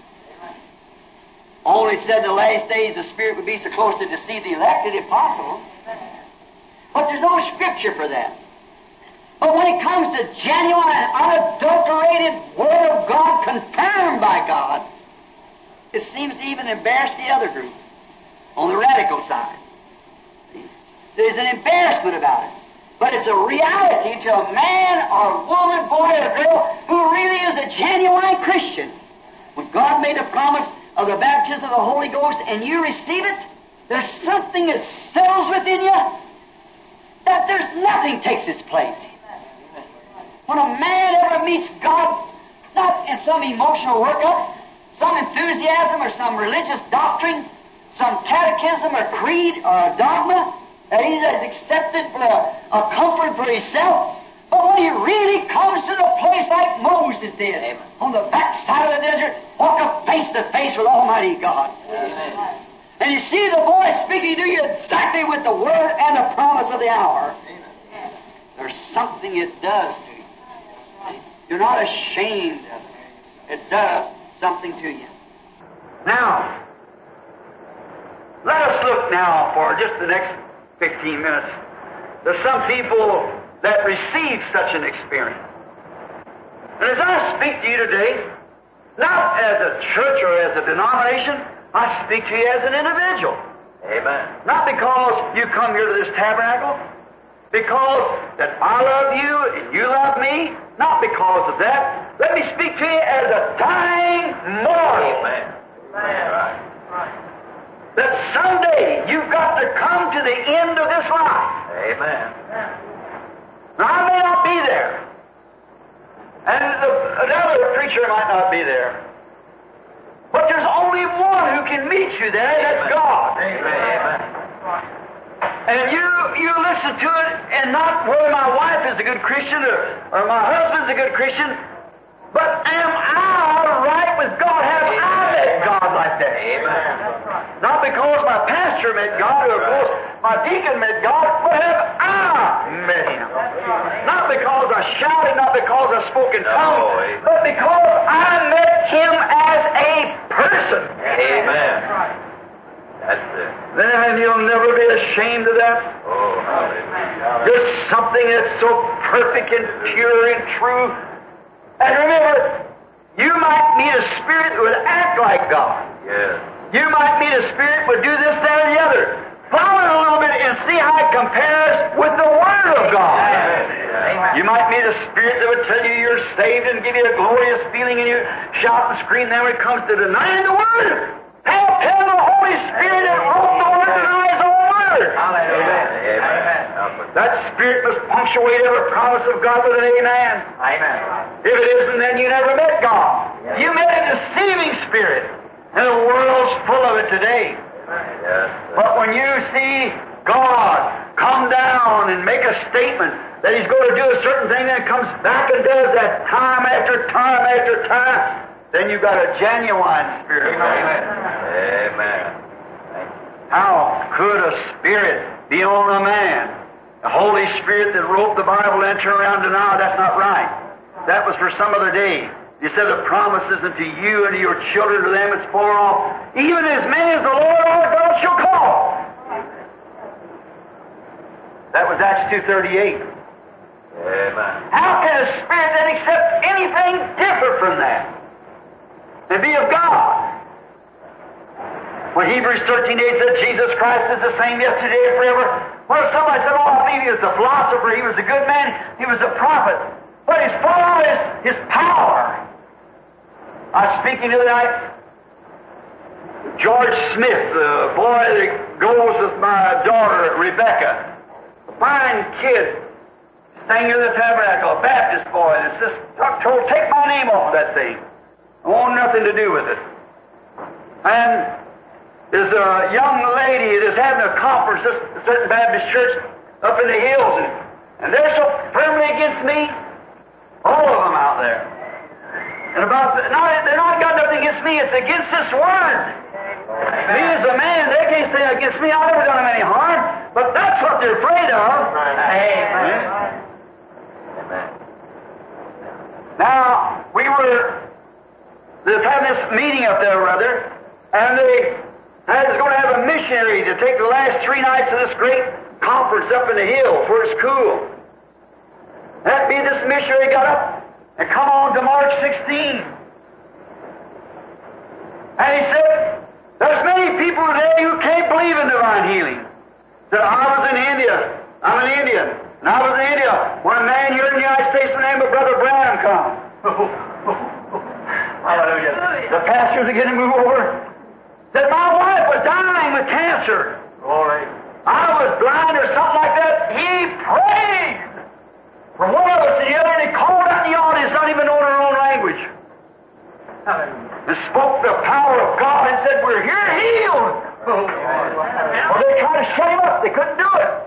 Only it said in the last days the Spirit would be so close to deceive the elected if possible. But there's no scripture for that. But when it comes to genuine and unadulterated Word of God, confirmed by God, it seems to even embarrass the other group on the radical side. There's an embarrassment about it. But it's a reality to a man or woman, boy or girl, who really is a genuine Christian. When God made a promise of the baptism of the Holy Ghost and you receive it, there's something that settles within you that there's nothing takes its place. When a man ever meets God, not in some emotional workup, some enthusiasm or some religious doctrine, some catechism or creed or a dogma, that he has accepted for a comfort for himself. But when he really comes to the place like Moses did, on the backside of the desert, walking face to face with Almighty God. Amen. And you see the voice speaking to you exactly with the word and the promise of the hour. Amen. There's something it does to you. You're not ashamed of it. It does something to you. Now, let us look now for just the next 15 minutes. There's some people that receive such an experience. And as I speak to you today, not as a church or as a denomination, I speak to you as an individual. Amen. Not because you come here to this tabernacle, because that I love you and you love me, not because of that. Let me speak to you as a dying mortal. Amen. Right. That someday you've got to come to the end of this life. Amen. Now, I may not be there, and another preacher might not be there, but there's only one who can meet you there, and that's God. Amen. And you listen to it, and not whether my wife is a good Christian or my husband's a good Christian, but am I right with God? Have I met God like that? Amen. Not because my pastor met God, or of course my deacon met God, but have I met Him? Not because I shouted, not because I spoke in tongues, but because I met Him as a person. Amen. That's it. Then you'll never be ashamed of that. Oh, hallelujah. There's something that's so perfect and pure and true. And remember, you might meet a spirit that would act like God. Yes. You might meet a spirit that would do this, that, or the other. Follow it a little bit and see how it compares with the Word of God. Amen. You might meet a spirit that would tell you you're saved and give you a glorious feeling, and you shout and scream. Then when it comes to denying the Word, tell the Holy Spirit that wrote the Word deny His own Word. Amen. Amen. That spirit must punctuate every promise of God with an amen. Amen. If it isn't, then you never met God. You met a deceiving spirit, and the world's full of it today. Yes. But when you see God come down and make a statement that He's going to do a certain thing, then comes back and does that time after time after time, then you've got a genuine spirit. Amen. Amen. How could a spirit be on a man? The Holy Spirit that wrote the Bible and turn around and deny, that's not right. That was for some other day. He said the promises unto you and to your children, to them it's far off, even as many as the Lord our God shall call. That was Acts 2:38. Amen. How can a spirit then accept anything different from that and be of God? When Hebrews 13:8 said Jesus Christ is the same yesterday and forever, well, somebody said, oh, I believe He was a philosopher, He was a good man, He was a prophet. But as far as His power, I was speaking the other night, George Smith, the boy that goes with my daughter, Rebecca, a fine kid, staying in the tabernacle, a Baptist boy, that's just told, take my name off of that thing. I want nothing to do with it. And there's a young lady that's having a conference at a certain Baptist church up in the hills, and they're so firmly against me, all of them out there. And they're not got nothing against me, it's against this Word. Me as a man, they can't say against me, I've never done them any harm, but that's what they're afraid of. Amen. Amen. Now, they was having this meeting up there, rather, and they was going to have a missionary to take the last 3 nights of this great conference up in the hills where it's cool. That be this missionary got up and come on to March 16. And he said, there's many people today who can't believe in divine healing. Said, I was in India. I'm an Indian. And I was in India when a man here in the United States by the name of Brother Branham come. Hallelujah. The pastors are going to move over. Said, my wife was dying with cancer. Glory. I was blind or something like that. He prayed for one of us and the other, and he called out in the audience, not even knowing our own language. And spoke the power of God and said, we're here healed. Well, they tried to shut him up. They couldn't do it.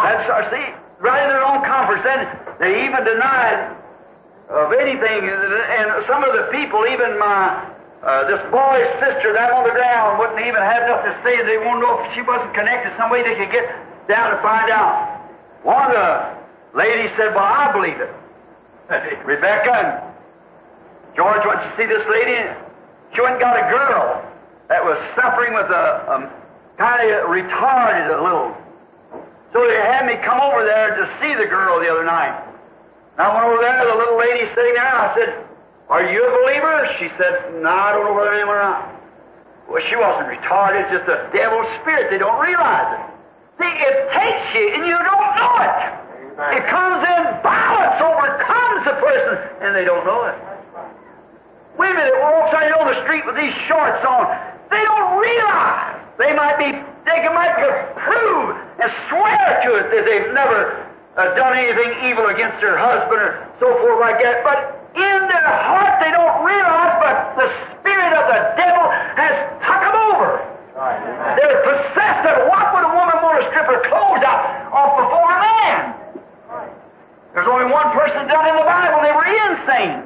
That's, see, right in their own conference. Then they even denied of anything, and some of the people, even this boy's sister down on the ground, wouldn't even have nothing to say. They won't know if she wasn't connected some way they could get down to find out. One of the ladies said, well, I believe it. Rebecca and George went to see this lady. She went and got a girl that was suffering with a kind of retarded a little. So they had me come over there to see the girl the other night. And I went over there, the little lady sitting there, and I said, are you a believer? She said, no, I don't know whether I am or not. Well, she wasn't retarded, it's just a devil's spirit. They don't realize it. See, it takes you, and you don't know it. It comes in violence, overcomes the person, and they don't know it. Women that walks out on the street with these shorts on, they don't realize. They might prove and swear to it that they've never done anything evil against their husband or so forth like that, but in their heart they don't realize, but the spirit of the devil has took them over. They're possessed of what would a woman want to strip her clothes off before a man? There's only one person done in the Bible, they were insane.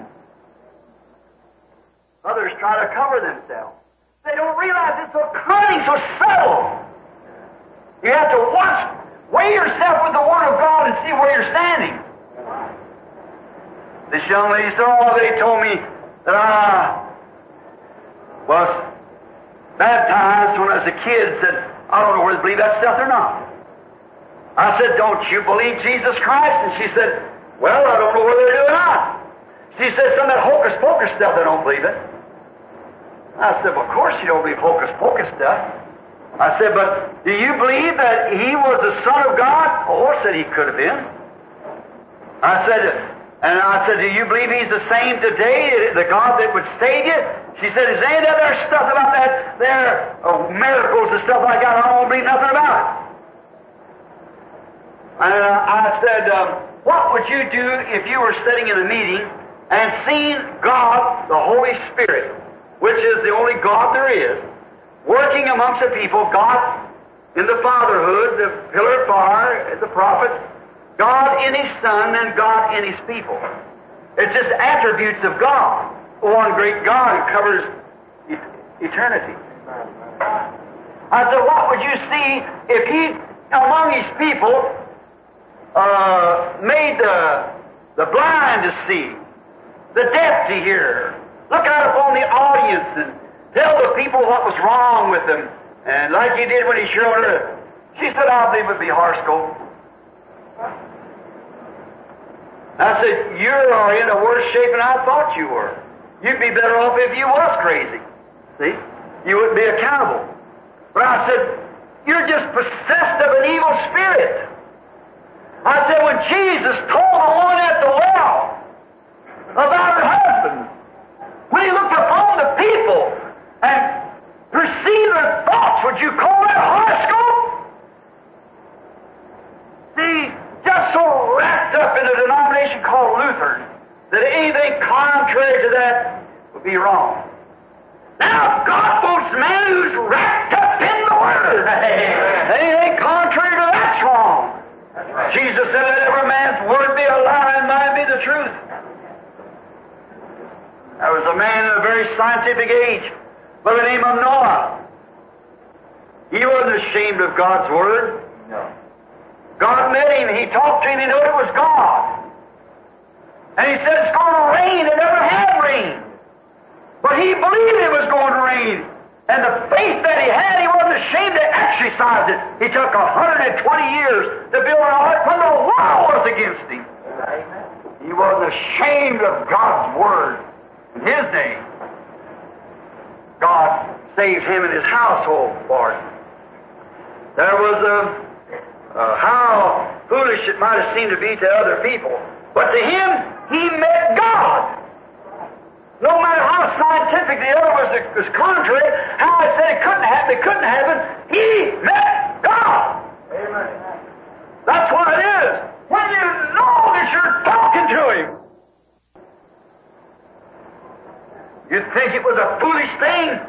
Others try to cover themselves. They don't realize it's so cunning, so subtle. You have to weigh yourself with the Word of God and see where you're standing. This young lady said, they told me that I was baptized when I was a kid. Said, I don't know whether to believe that stuff or not. I said, don't you believe Jesus Christ? And she said, well, I don't know whether to do it or not. She said, some of that hocus-pocus stuff, I don't believe it. I said, well, of course you don't believe hocus-pocus stuff. I said, but do you believe that He was the Son of God? Oh, I said He could have been. I said, do you believe He's the same today, the God that would save you? She said, is any other stuff about that, miracles and stuff like that? I don't believe nothing about it. And I said, what would you do if you were sitting in a meeting and seen God, the Holy Spirit, which is the only God there is, working amongst the people, God in the fatherhood, the pillar of fire, the prophet, God in His Son, and God in His people. It's just attributes of God. One great God who covers eternity. I said, what would you see if He, among His people, made the blind to see, the deaf to hear, look out upon the audience and tell the people what was wrong with them, and like He did when He showed her. She said, I believe it would be horoscope. I said, you are in a worse shape than I thought you were. You'd be better off if you was crazy. See? You wouldn't be accountable. But I said, you're just possessed of an evil spirit. I said, when Jesus told the woman at the well about her husband, when He looked upon the people and perceived their thoughts, would you call that horoscope? See, just so wrapped up in a denomination called Lutheran that anything contrary to that would be wrong. Now, God wants a man who's wrapped up in the Word. Anything contrary to that's wrong. Jesus said, let every man's word be a lie and mine be the truth. There was a man in a very scientific age by the name of Noah. He wasn't ashamed of God's Word. No. God met him, He talked to him, He knew it was God. And He said, it's going to rain. It never had rained. But he believed it was going to rain. And the faith that he had, he wasn't ashamed to exercise it. He took 120 years to build an ark when the world was against him. He wasn't ashamed of God's Word. In his day, God saved him and his household for it. There was how foolish it might have seemed to be to other people, but to him, he met God. No matter how scientific the other was contrary, how I said it couldn't happen, he met God. Amen. That's what it is. When you know that you're talking to Him. You'd think it was a foolish thing.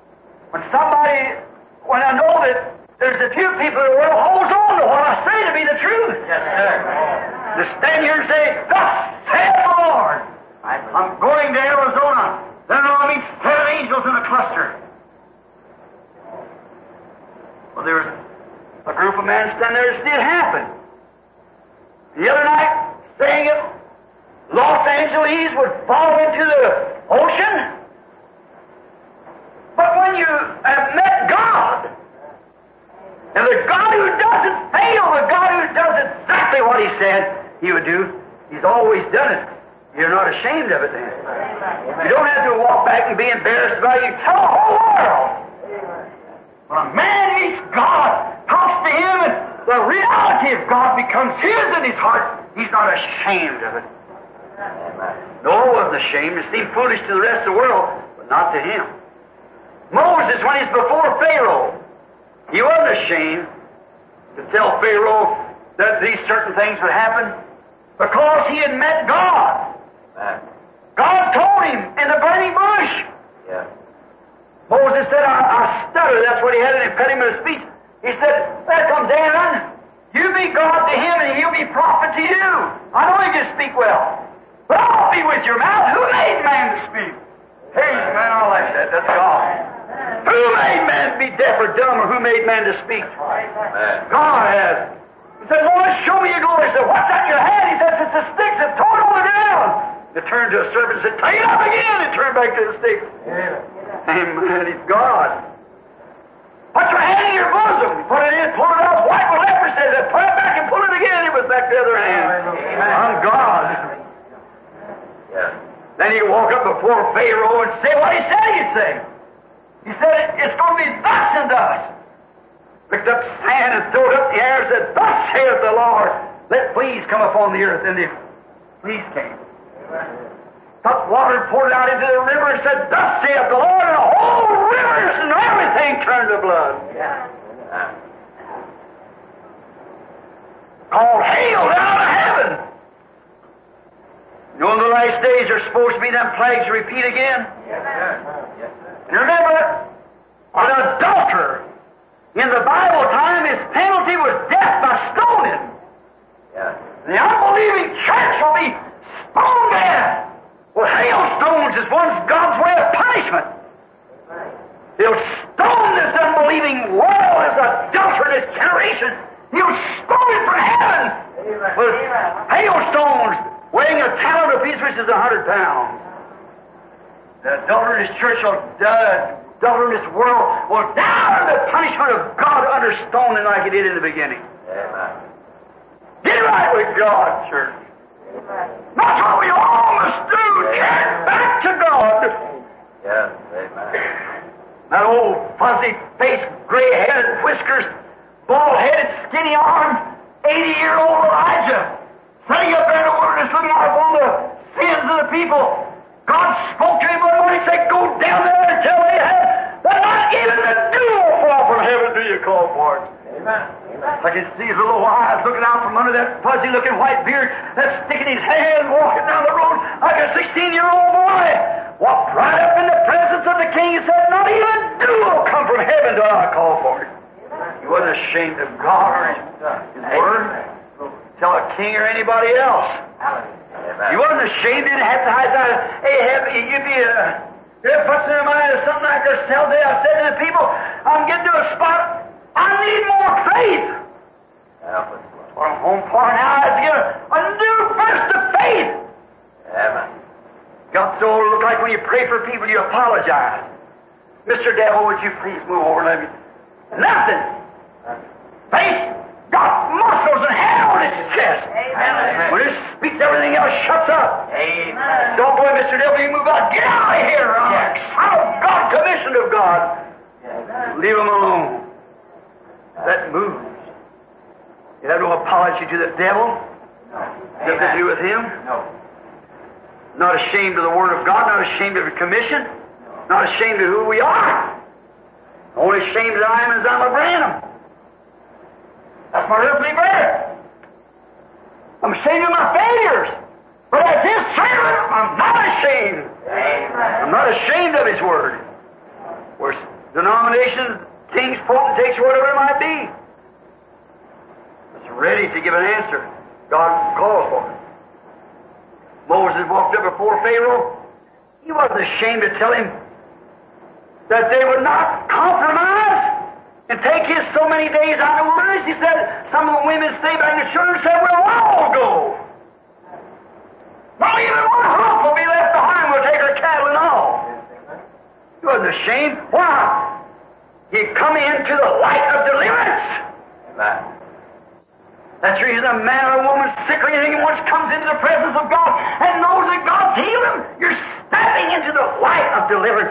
When I know that there's a few people in the world holds on to what I say to be the to stand here and say, "Thus saith the Lord, I'm going to Arizona. Then I'll meet 7 angels in a cluster." Well, there was a group of men standing there to see it happen. The other night, saying it, Los Angeles would fall into the ocean. But when you have met God, and the God who doesn't fail, the God who does exactly what He said He would do, He's always done it. You're not ashamed of it then. You don't have to walk back and be embarrassed about it. You tell the whole world. When a man meets God, talks to Him, and the reality of God becomes his in his heart, he's not ashamed of it. Noah wasn't ashamed. It seemed foolish to the rest of the world, but not to him. Moses, when he's before Pharaoh, he wasn't ashamed to tell Pharaoh that these certain things would happen because he had met God. God told him in the burning bush. Yeah. Moses said, I stutter. That's what he had in impediment of speech. He said, there comes Aaron. You be God to him and he'll be prophet to you. I know he can speak well, but I'll be with your mouth. Who made man to speak? Hey, man, I like that. That's God. Who made man to be deaf or dumb, or who made man to speak? God has. He said, Lord, show me your glory. He said, what's that in your hand? He says, it's the sticks that tore it on the ground. He turned to a servant and said, take it up again, and turned back to the sticks. Amen. He's God. Put your hand in your bosom. Put it in, pull it out. White with leprosy. Said, put it back and pull it again. It was back to the other hand. I'm God. Yeah. Then he'd walk up before Pharaoh and say what he said he'd say. He said, it's going to be thus and thus. Picked up sand and threw it up in the air and said, thus saith the Lord, let fleas come upon the earth. And the fleas came. Took water and poured it out into the river and said, thus saith the Lord, and the whole rivers and everything turned to blood. Called hail down out of heaven. You know, in the last days there's supposed to be them plagues to repeat again. And remember, an adulterer, in the Bible time, his penalty was death by stoning. The unbelieving church will be stoned to death. Well, hailstones is God's way of punishment. He'll stone this unbelieving world, this adulterous generation. He'll stone it from heaven with hailstones weighing a talent apiece, which is 100 pounds. The adulterous church will adulterous world will die under the punishment of God under stoning like it did in the beginning. Get right with God, church. That's what we all must do. Turn back to God. Yes, amen. That old fuzzy-faced, gray-headed, whiskers, bald-headed, skinny-armed, 80-year-old Elijah, sitting up there in the wilderness looking out upon the sins of the people. God spoke to him one morning and said, go down there and tell Ahab that not even the dew will fall from heaven till you call for it. Amen. I can see his little eyes looking out from under that fuzzy-looking white beard that's sticking his hand walking down the road like a 16-year-old boy. Walked right up in the presence of the king and said, not even dew will come from heaven till I call for it. He wasn't ashamed of God or his word. Tell a king or anybody else. He wasn't ashamed. He didn't have to hide that. Ahab, you'd be it puts in your mind of something like this. Tell day I said to the people, I'm getting to a spot. I need more faith. What I'm home for now is to get a new burst of faith. Got so it look like when you pray for people, you apologize. Mr. Devil, would you please move over and let me? Nothing. Faith got muscles and hair on its chest. Amen. When it speaks, everything else shuts up. Amen. Don't go, Mr. Devil, you move out. Get out of here. I'm a son of God, commissioned of God. Leave him alone. That moves. You have no apology to the devil. Nothing to do with him. No. Not ashamed of the Word of God, not ashamed of the commission, not ashamed of who we are. Only ashamed that I am as I'm a Branham. That's my earthly birth. I'm ashamed of my failures. But as His servant, I'm not ashamed. I'm not ashamed of His Word. Where denominations, kings, potentates, whatever it might be. It's ready to give an answer. God called for it. Moses walked up before Pharaoh. He wasn't ashamed to tell him that they would not compromise and take his so many days out of the wilderness. He said, some of the women stayed back in the children said, we'll all go. Not even one hoof will be left behind. We'll take our cattle and all. He wasn't ashamed. Why? He come into the light of deliverance. Amen. That's the reason a man or a woman, sick or anything, once comes into the presence of God and knows that God's healed him, you're stepping into the light of deliverance.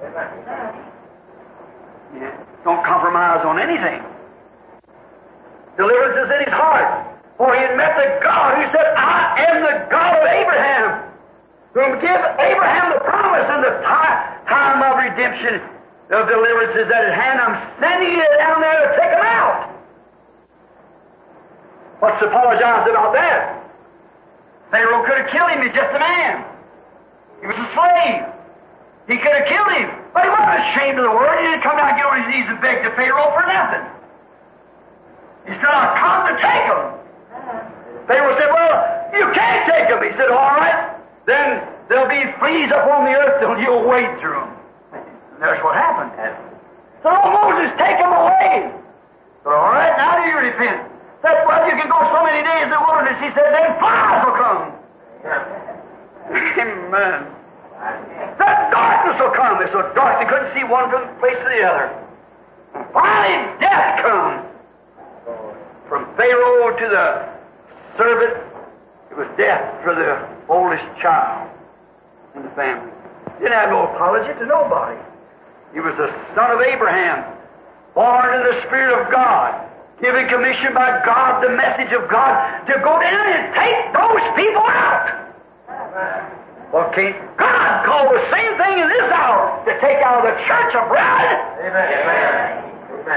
Yeah. Don't compromise on anything. Deliverance is in his heart. For he had met the God who said, I am the God of Abraham, whom give Abraham the promise and the time of redemption of deliverance is at his hand. I'm sending you down there to take him out. What's to apologize about that? Pharaoh could have killed him. He's just a man. He was a slave. He could have killed him. But he wasn't ashamed of the word. He didn't come down and get on his knees and beg to Pharaoh for nothing. He said, I've come to take him. Pharaoh said, well, you can't take him. He said, all right, then there'll be fleas upon the earth till you'll wade through them. And there's what happened. So Moses, take him away. So, all right, now do you repent? Said, well, you can go so many days in the wilderness. He said, then flies will come. Amen. That darkness will come. It's so dark they couldn't see one from place to the other. And finally, death comes. From Pharaoh to the servant, it was death for the oldest child in the family. He didn't have no apology to nobody. He was the son of Abraham, born in the Spirit of God, given commission by God, the message of God, to go down and take those people out. Well, can't God call the same thing in this hour to take out of the church of bread? Amen.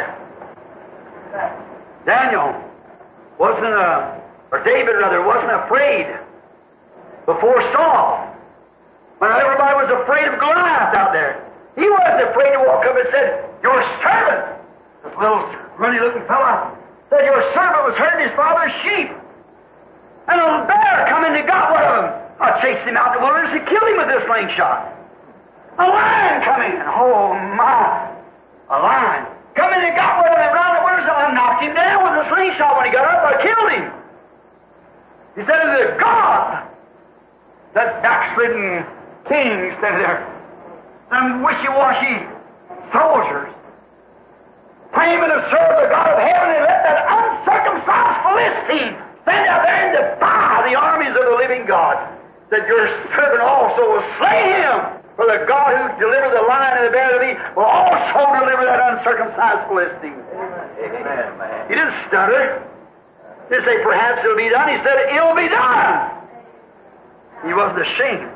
Amen. Daniel wasn't or David rather, wasn't afraid before Saul. When everybody was afraid of Goliath out there, he wasn't afraid to walk up and said, your servant, this little runny-looking fella, said your servant was herding his father's sheep. And a bear come in and got one of them. I chased him out in the wilderness and killed him with this slingshot. A lion come in. Oh, my. A lion. Come in and got one of them around the wilderness. I knocked him down with a slingshot. When he got up, I killed him. He said, to the God, that backslidden king standing there, some wishy-washy soldiers, claiming to serve the God of heaven, and let that uncircumcised Philistine stand out there and defy the armies of the living God, that your servant also will slay him, for the God who delivered the lion and the bear to thee will also deliver that uncircumcised Philistine. Amen. He didn't stutter. He didn't say, perhaps it'll be done. He said, it'll be done. He wasn't ashamed.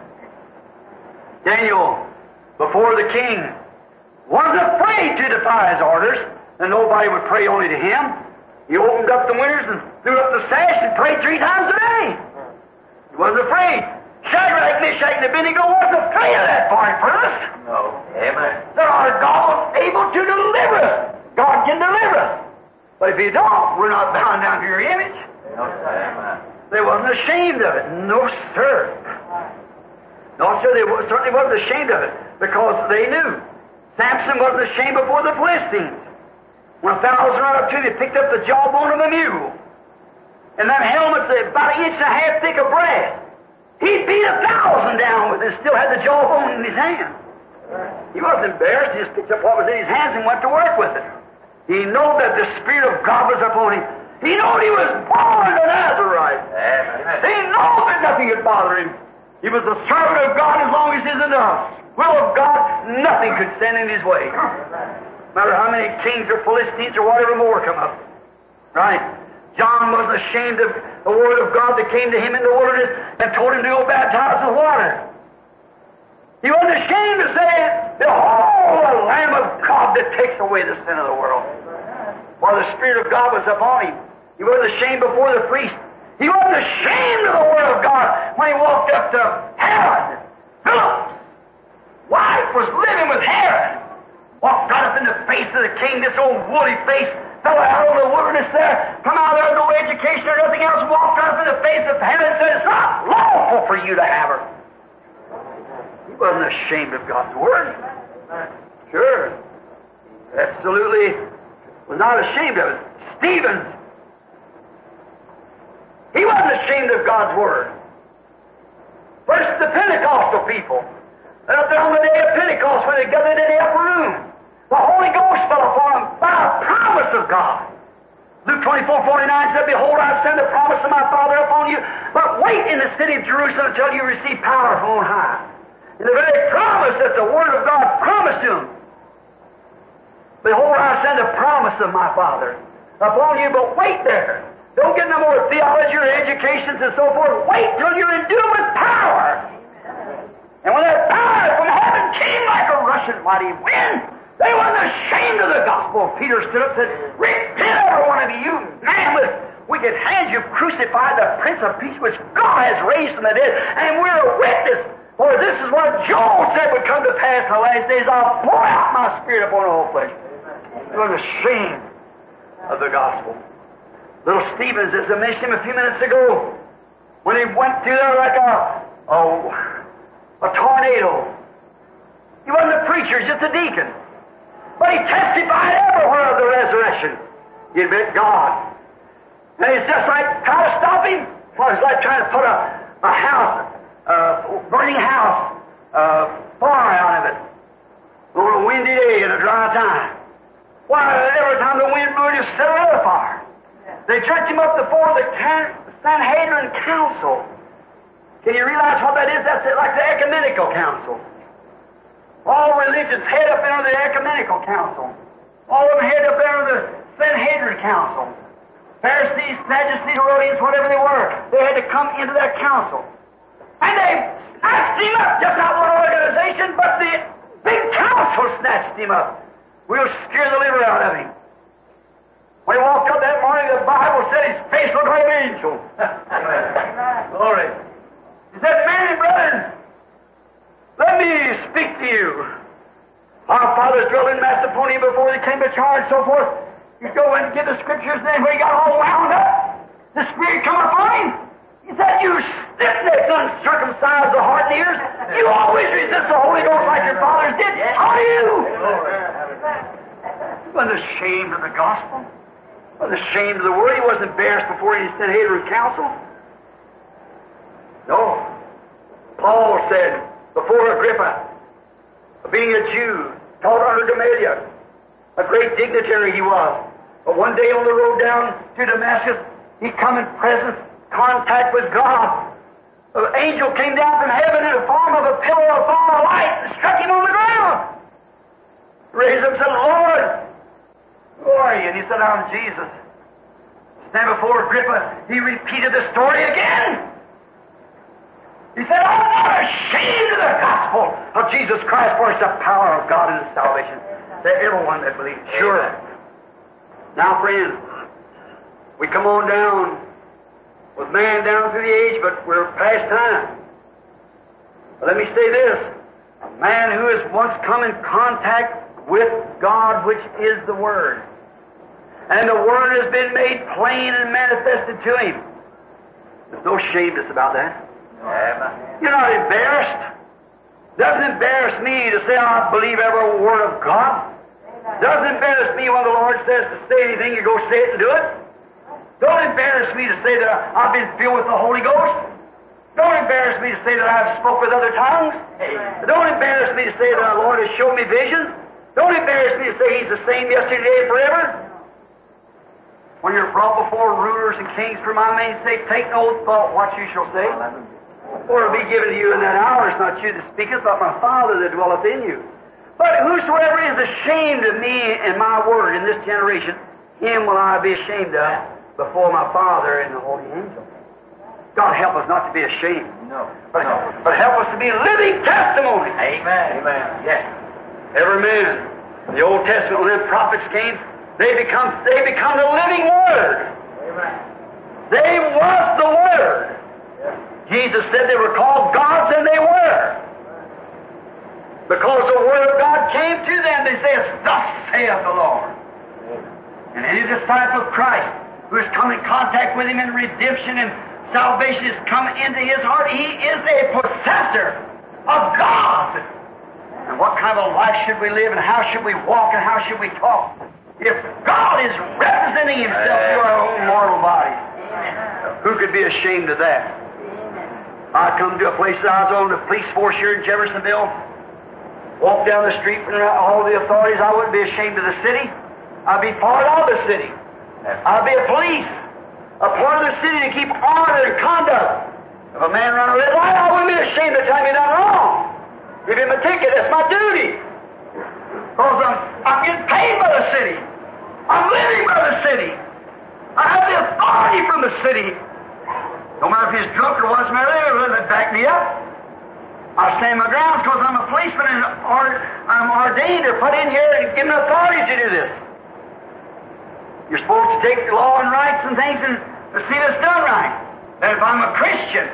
Daniel, before the king, wasn't afraid to defy his orders, and nobody would pray only to him. He opened up the windows and threw up the sash and prayed 3 times a day. He wasn't afraid. Shadrach, Meshach, and Abednego wasn't afraid of that foreign purpose. No. Amen. That our God was able to deliver us. God can deliver us. But if He don't, we're not bound down to your image. No, sir. They wasn't ashamed of it. No, sir. No, sir, they certainly wasn't ashamed of it, because they knew. Samson wasn't ashamed before the Philistines. When 1,000 ran up to him, he picked up the jawbone of a mule. And that helmet's about 1.5 inches thick of brass. He beat 1,000 down with it and still had the jawbone in his hand. He wasn't embarrassed. He just picked up what was in his hands and went to work with it. He knew that the Spirit of God was upon him. He knew he was born a Nazarite. He knew that nothing could bother him. He was the servant of God as long as He is in us. Will of God, nothing could stand in His way. No matter how many kings or Philistines or whatever more come up. Right? John wasn't ashamed of the Word of God that came to him in the wilderness and told him to go baptize with water. He wasn't ashamed to say, behold, the Lamb of God that takes away the sin of the world. For the Spirit of God was upon him. He wasn't ashamed before the priest. He wasn't ashamed of the Word of God when he walked up to Herod. Philip's wife was living with Herod. Walked right up in the face of the king, this old woolly face, fell out of the wilderness there, come out there with no education or nothing else, walked up in the face of heaven and said, it's not lawful for you to have her. He wasn't ashamed of God's Word. Sure. Absolutely was not ashamed of it. Stephen, he wasn't ashamed of God's Word. First, the Pentecostal people. And up there on the day of Pentecost, when they gathered in the upper room, the Holy Ghost fell upon them by a promise of God. Luke 24:49 said, behold, I send the promise of my Father upon you, but wait in the city of Jerusalem until you receive power from on high. And the very promise that the Word of God promised him. Behold, I send a promise of my Father upon you, but wait there. Don't get no more theology or educations and so forth. Wait till you're endued with power. And when that power from heaven came like a rushing mighty wind, they weren't ashamed of the gospel. Peter stood up and said, repent, every one of you, man with wicked hands, you've crucified the Prince of Peace, which God has raised from the dead, and we're a witness. For this is what Joel said would come to pass in the last days. I'll pour out my Spirit upon all flesh. They weren't ashamed of the gospel. Little Stevens, as I mentioned him a few minutes ago, when he went through there like a tornado. He wasn't a preacher, he was just a deacon. But he testified everywhere of the resurrection. He admitted God. And it's just like, try to stop him. Well, it's like trying to put a house, burning house, fire out of it on a windy day at a dry time. Why, every time the wind blew, it just set another fire. They jerked him up before the Sanhedrin Council. Can you realize what that is? That's like the Ecumenical Council. All religions head up there the Ecumenical Council. All of them head up there the Sanhedrin Council. Pharisees, Sadducees, Herodians, whatever they were, they had to come into that council. And they snatched him up, just not one organization, but the big council snatched him up. We'll scare the liver out of him. When he walked up that morning, the Bible said his face looked like an angel. Glory. He said, men and brethren, let me speak to you. Our fathers dwelt in Macedonia before they came to charge, so forth. You go and get the scriptures, and then when he got all wound up, the Spirit come upon him. He said, you stiff-necked, uncircumcised the heart and ears, you always resist the Holy Ghost like your fathers did. How do you? He wasn't ashamed of the gospel. He wasn't ashamed of the word. He wasn't embarrassed before any Sanhedrin council. No. Paul said, before Agrippa, being a Jew, taught under Gamaliel, a great dignitary he was. But one day on the road down to Damascus, he come in presence, contact with God. An angel came down from heaven in the form of a pillar of fire light and struck him on the ground. Raised up and said, Lord, who are you? And he said, I'm Jesus. Stand before Agrippa, he repeated the story again. He said, I'm not ashamed of the gospel of Jesus Christ, for it's the power of God and the salvation to everyone that believes. Sure. Now, friends, we come on down with man down through the age, but we're past time. But let me say this. A man who has once come in contact with God, which is the Word, and the Word has been made plain and manifested to him. There's no shameness about that. You're not embarrassed. Doesn't embarrass me to say I believe every word of God. Doesn't embarrass me when the Lord says to say anything, you go say it and do it. Don't embarrass me to say that I've been filled with the Holy Ghost. Don't embarrass me to say that I've spoke with other tongues. Don't embarrass me to say that the Lord has shown me visions. Don't embarrass me to say He's the same yesterday, today, and forever. When you're brought before rulers and kings for my name's sake, take no thought what you shall say. For it will be given to you in that hour. It's not you that speaketh, but my Father that dwelleth in you. But whosoever is ashamed of me and my word in this generation, him will I be ashamed of before my Father and the holy angels. God help us not to be ashamed. No. But help us to be living testimony. Amen. Amen. Yes. Every man. The Old Testament, when the prophets came, they become the living Word. Amen. They was the Word. Jesus said they were called gods, and they were. Because the Word of God came to them, they said, thus saith the Lord. And any disciple of Christ who has come in contact with Him in redemption and salvation has come into his heart, he is a possessor of God. And what kind of a life should we live, and how should we walk, and how should we talk if God is representing Himself through our own mortal bodies? Who could be ashamed of that? I come to a place that I was on the police force here in Jeffersonville, walk down the street from all the authorities. I wouldn't be ashamed of the city. I'd be part of the city. I'd be a police, a part of the city to keep order and conduct. If a man run a red light, I wouldn't be ashamed to tell him he done wrong. Give him a ticket. That's my duty. Because I'm getting paid by the city. I'm living by the city. I have the authority from the city. No matter if he's drunk or what's the matter, they back me up. I stand my grounds because I'm a policeman and I'm ordained or put in here and given authority to do this. You're supposed to take the law and rights and things and see this done right. And if I'm a Christian,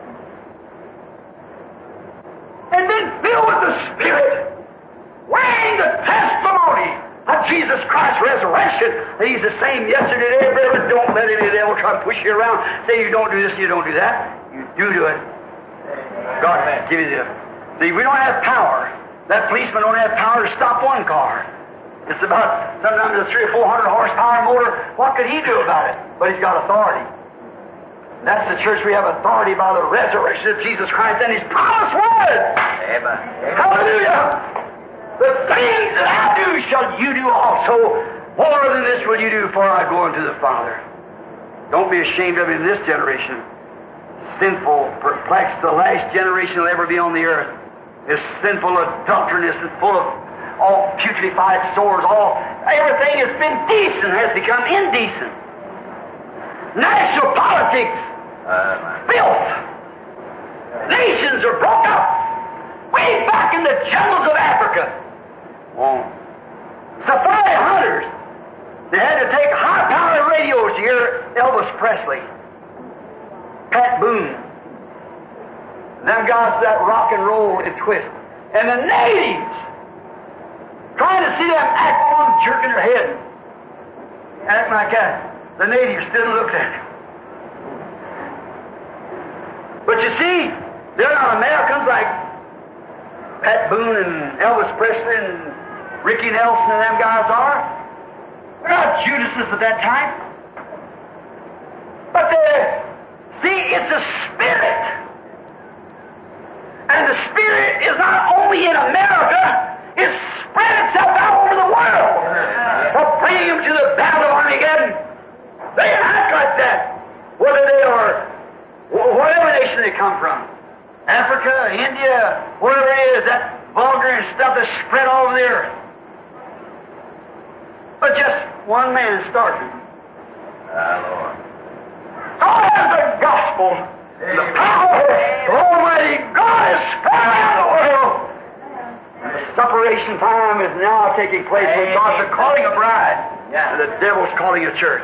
and then filled with the Spirit, wearing the testimony of Jesus Christ's resurrection, that He's the same yesterday, today, forever. Don't let any devil try to push you around, say you don't do this, you don't do that. You do it. God give you this. See, we don't have power. That policeman don't have power to stop one car. It's about sometimes a 300 or 400 horsepower motor. What could he do about it? But he's got authority. That's the church. We have authority by the resurrection of Jesus Christ and His promised word. Amen. Hallelujah. The things that I do shall you do also. More than this will you do before I go unto the Father. Don't be ashamed of it in this generation. Sinful, perplexed, the last generation will ever be on the earth. Is sinful, adulterous, and full of all putrefied sores. Everything has been decent has become indecent. National politics, filth. Nations are broke up. Way back in the jungles of Africa. Safari hunters. They had to take high-powered radios to hear Elvis Presley, Pat Boone, them guys that rock and roll and twist. And the natives trying to see them act on, jerking their head, acting like that. The natives stood and looked at it. But you see, they're not Americans like Pat Boone and Elvis Presley and Ricky Nelson and them guys are. They're not Judases at that time. But see, it's a spirit. And the spirit is not only in America, it's spread itself out over the world. For bringing them to the battle of Armageddon. They act like that, whether they are, whatever nation they come from. Africa, India, wherever it is, that vulgar and stuff is spread all over the earth. But just one man started. Lord. God has the gospel. The power of Almighty God is spread around the world. And the separation time is now taking place when God's calling a bride. And the devil's calling a church.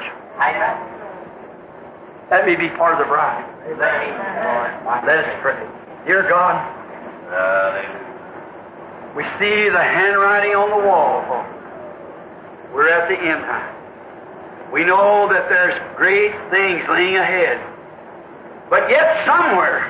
That may be part of the bride. Let us pray. Dear God, we see the handwriting on the wall. We're at the end time. We know that there's great things laying ahead. But yet somewhere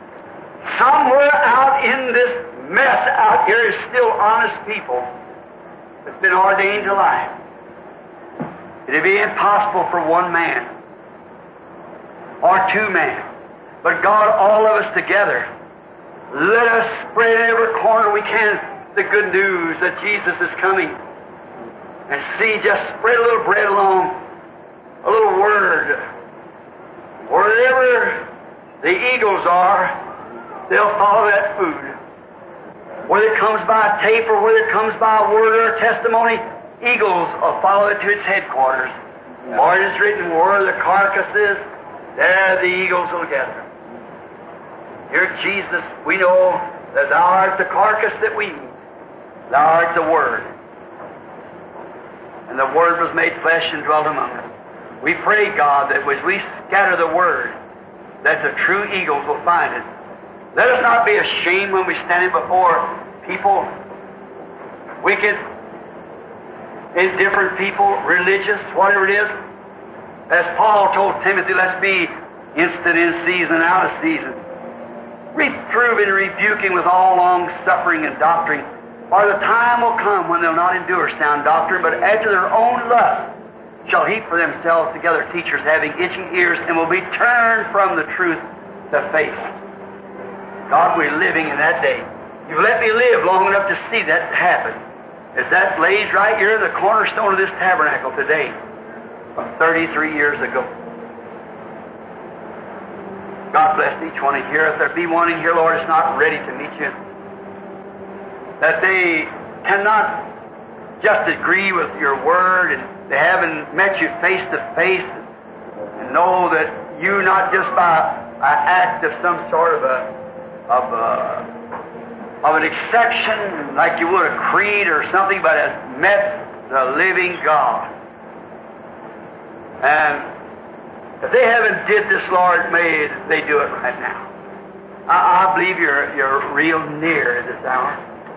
out in this mess out here is still honest people that's been ordained to life. It'd be impossible for one man or two men. But God, all of us together, let us spread in every corner we can the good news that Jesus is coming. And see, just spread a little bread along, a little word. Wherever the eagles are, they'll follow that food. Whether it comes by a tape or whether it comes by a word or a testimony, eagles will follow it to its headquarters. For it is written, where the carcass is, there the eagles will gather. Dear Jesus, we know that Thou art the carcass that we eat. Thou art the Word. And the Word was made flesh and dwelt among us. We pray, God, that as we scatter the Word, that the true eagles will find it. Let us not be ashamed when we stand before people, wicked, indifferent people, religious, whatever it is. As Paul told Timothy, let's be instant in season and out of season, reproving and rebuking with all long suffering and doctrine. For the time will come when they'll not endure sound doctrine, but after their own lust shall heap for themselves together teachers having itching ears, and will be turned from the truth to faith. God, we're living in that day. You've let me live long enough to see that happen. As that lays right here in the cornerstone of this tabernacle today, from 33 years ago. God bless each one in here. If there be one in here, Lord, it's not ready to meet you, that they cannot just agree with your word, and they haven't met you face to face, and know that you, not just by an act of some sort of an exception, like you would a creed or something, but has met the living God. And if they haven't did this, Lord, may they do it right now. I believe you're real near at this hour.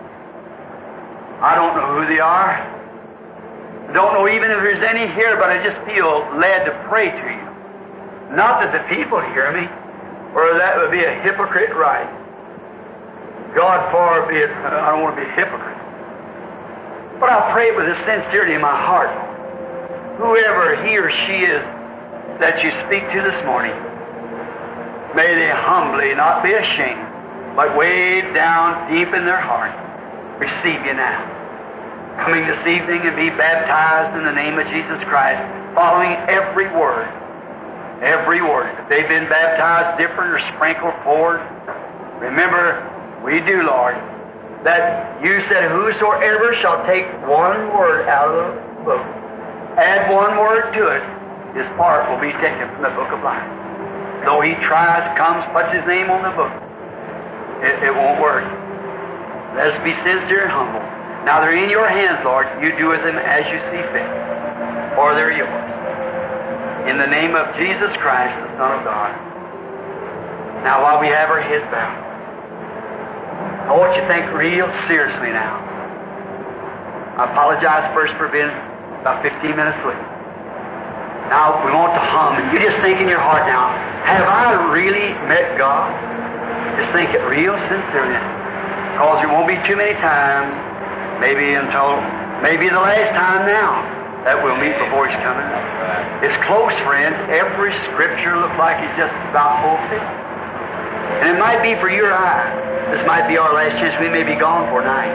I don't know who they are. I don't know even if there's any here, but I just feel led to pray to you. Not that the people hear me, or that would be a hypocrite right. God forbid, I don't want to be a hypocrite. But I pray with a sincerity in my heart. Whoever he or she is that you speak to this morning, may they humbly, not be ashamed, but way down deep in their heart, receive you now. Coming this evening and be baptized in the name of Jesus Christ, following every word. Every word. If they've been baptized different or sprinkled forward, remember, we do, Lord, that you said, whosoever shall take one word out of the book, add one word to it, his part will be taken from the book of life. Though he tries, comes, puts his name on the book, it won't work. Let us be sincere and humble. Now they're in your hands, Lord. You do with them as you see fit, or they're yours. In the name of Jesus Christ, the Son of God. Now, while we have our heads bowed, I want you to think real seriously now. I apologize first for being about 15 minutes late. Now, we want to hum, and you just think in your heart now, have I really met God? Just think it real sincerely. Because there won't be too many times, maybe the last time now, that we'll meet before He's coming. It's close, friends. Every Scripture looks like it's just about fulfilled. And it might be for your eye. This might be our last chance. We may be gone for night.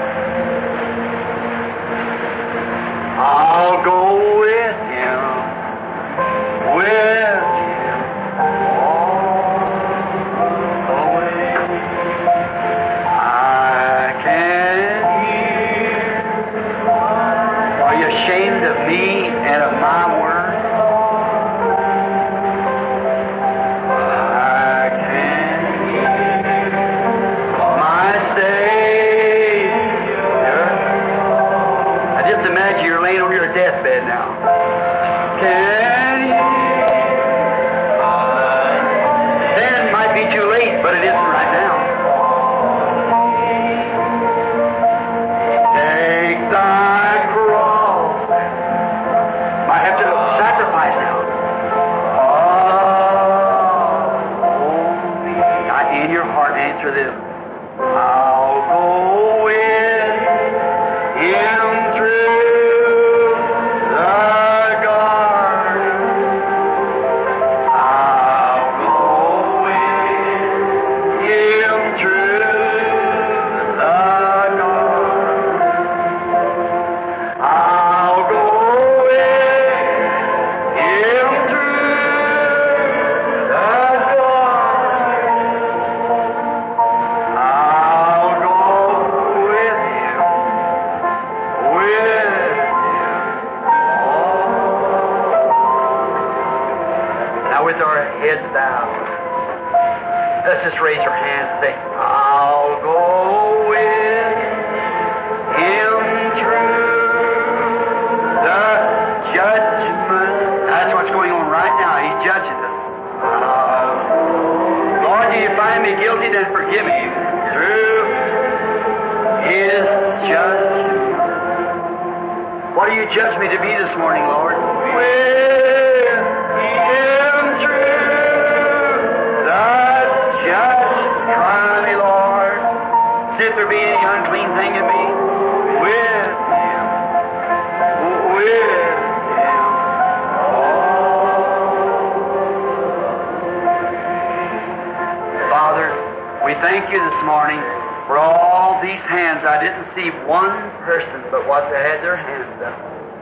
I'll go with Him, with Him all the way. I can hear. Are you ashamed of me and of my word? Deathbed now. Can you? Then it might be too late, but it isn't right now. Take thy cross. Might have to sacrifice now. Oh, in your heart, answer this. I'll go with Him through. Just raise your hands and say, I'll go with Him through the judgment. That's what's going on right now. He's judging us. Lord, do you find me guilty? Then forgive me. Through His judgment. What are you you judge me to be this morning, Lord? With Him true, the judge, try me, Lord. See if there be any unclean thing in me. With Him. With Him. Father, we thank you this morning for all these hands. I didn't see one person but what they had their hands up.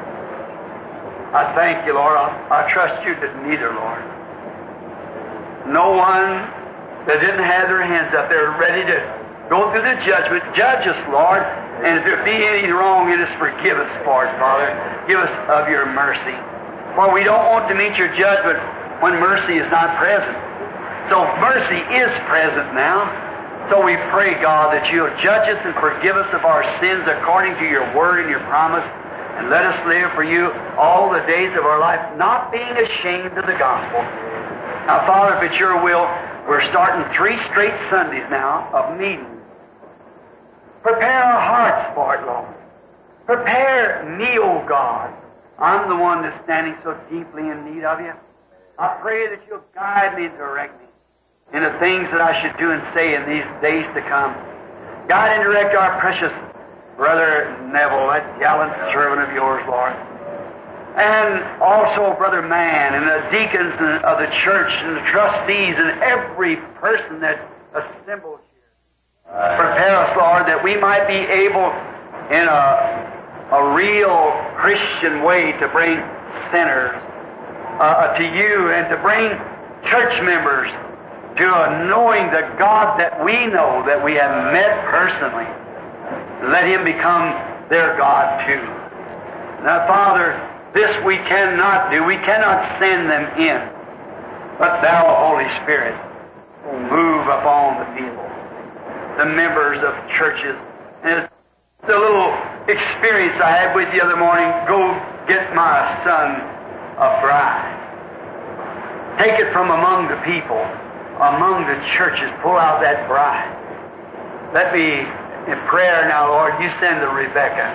I thank you, Lord. I trust you didn't either, Lord. No one that didn't have their hands up, they're ready to go through the judgment. Judge us, Lord, and if there be any wrong in us, forgive us for it, Father. Give us of your mercy. For we don't want to meet your judgment when mercy is not present. So mercy is present now. So we pray, God, that you'll judge us and forgive us of our sins according to your word and your promise, and let us live for you all the days of our life, not being ashamed of the gospel. Now, Father, if it's your will, we're starting 3 straight Sundays now of meetings. Prepare our hearts for it, Lord. Prepare me, O God. I'm the one that's standing so deeply in need of you. I pray that you'll guide me and direct me in the things that I should do and say in these days to come. Guide and direct our precious Brother Neville, that gallant servant of yours, Lord. And also Brother Mann and the deacons of the church and the trustees and every person that assembles here. Prepare us, Lord, that we might be able in a real Christian way to bring sinners to you and to bring church members to knowing the God that we know, that we have met personally. Let Him become their God too. Now, Father, this we cannot do. We cannot send them in. But Thou, Holy Spirit, move upon the people, the members of churches. And the little experience I had with you the other morning, go get my son a bride. Take it from among the people, among the churches, pull out that bride. Let me, in prayer now, Lord, you send the Rebecca.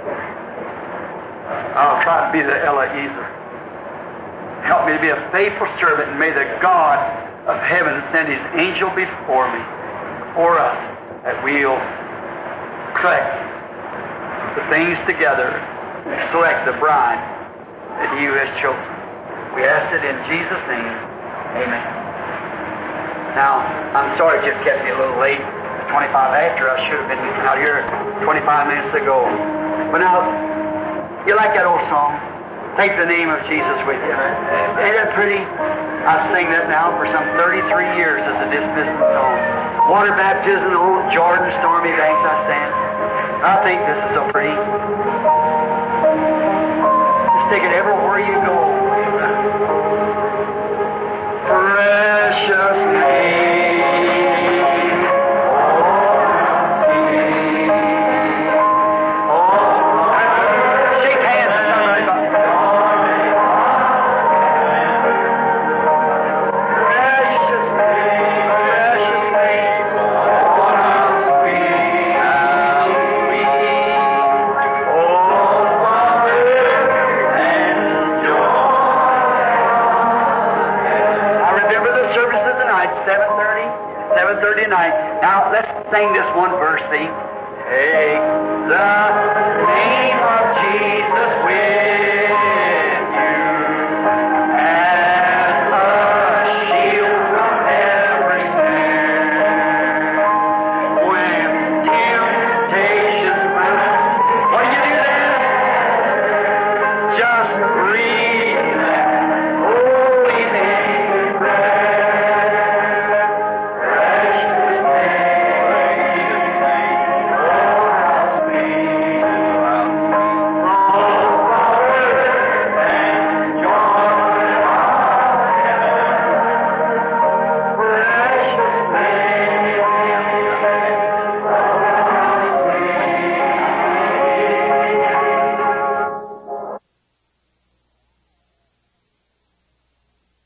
I'll try to be the Eliezer. Help me to be a faithful servant, and may the God of heaven send His angel before me, before us, that we'll collect the things together and select the bride that He has chosen. We ask it in Jesus' name. Amen. Now, I'm sorry it just kept me a little late, 25 after. I should have been out here 25 minutes ago. But now, you like that old song? Take the name of Jesus with you. Ain't that pretty? I sing that now for some 33 years as a dismissal song. Water baptism on Jordan stormy banks I stand. I think this is so pretty. Just take it everywhere you go. Precious name. Now, let's sing this one verse, see? Take the name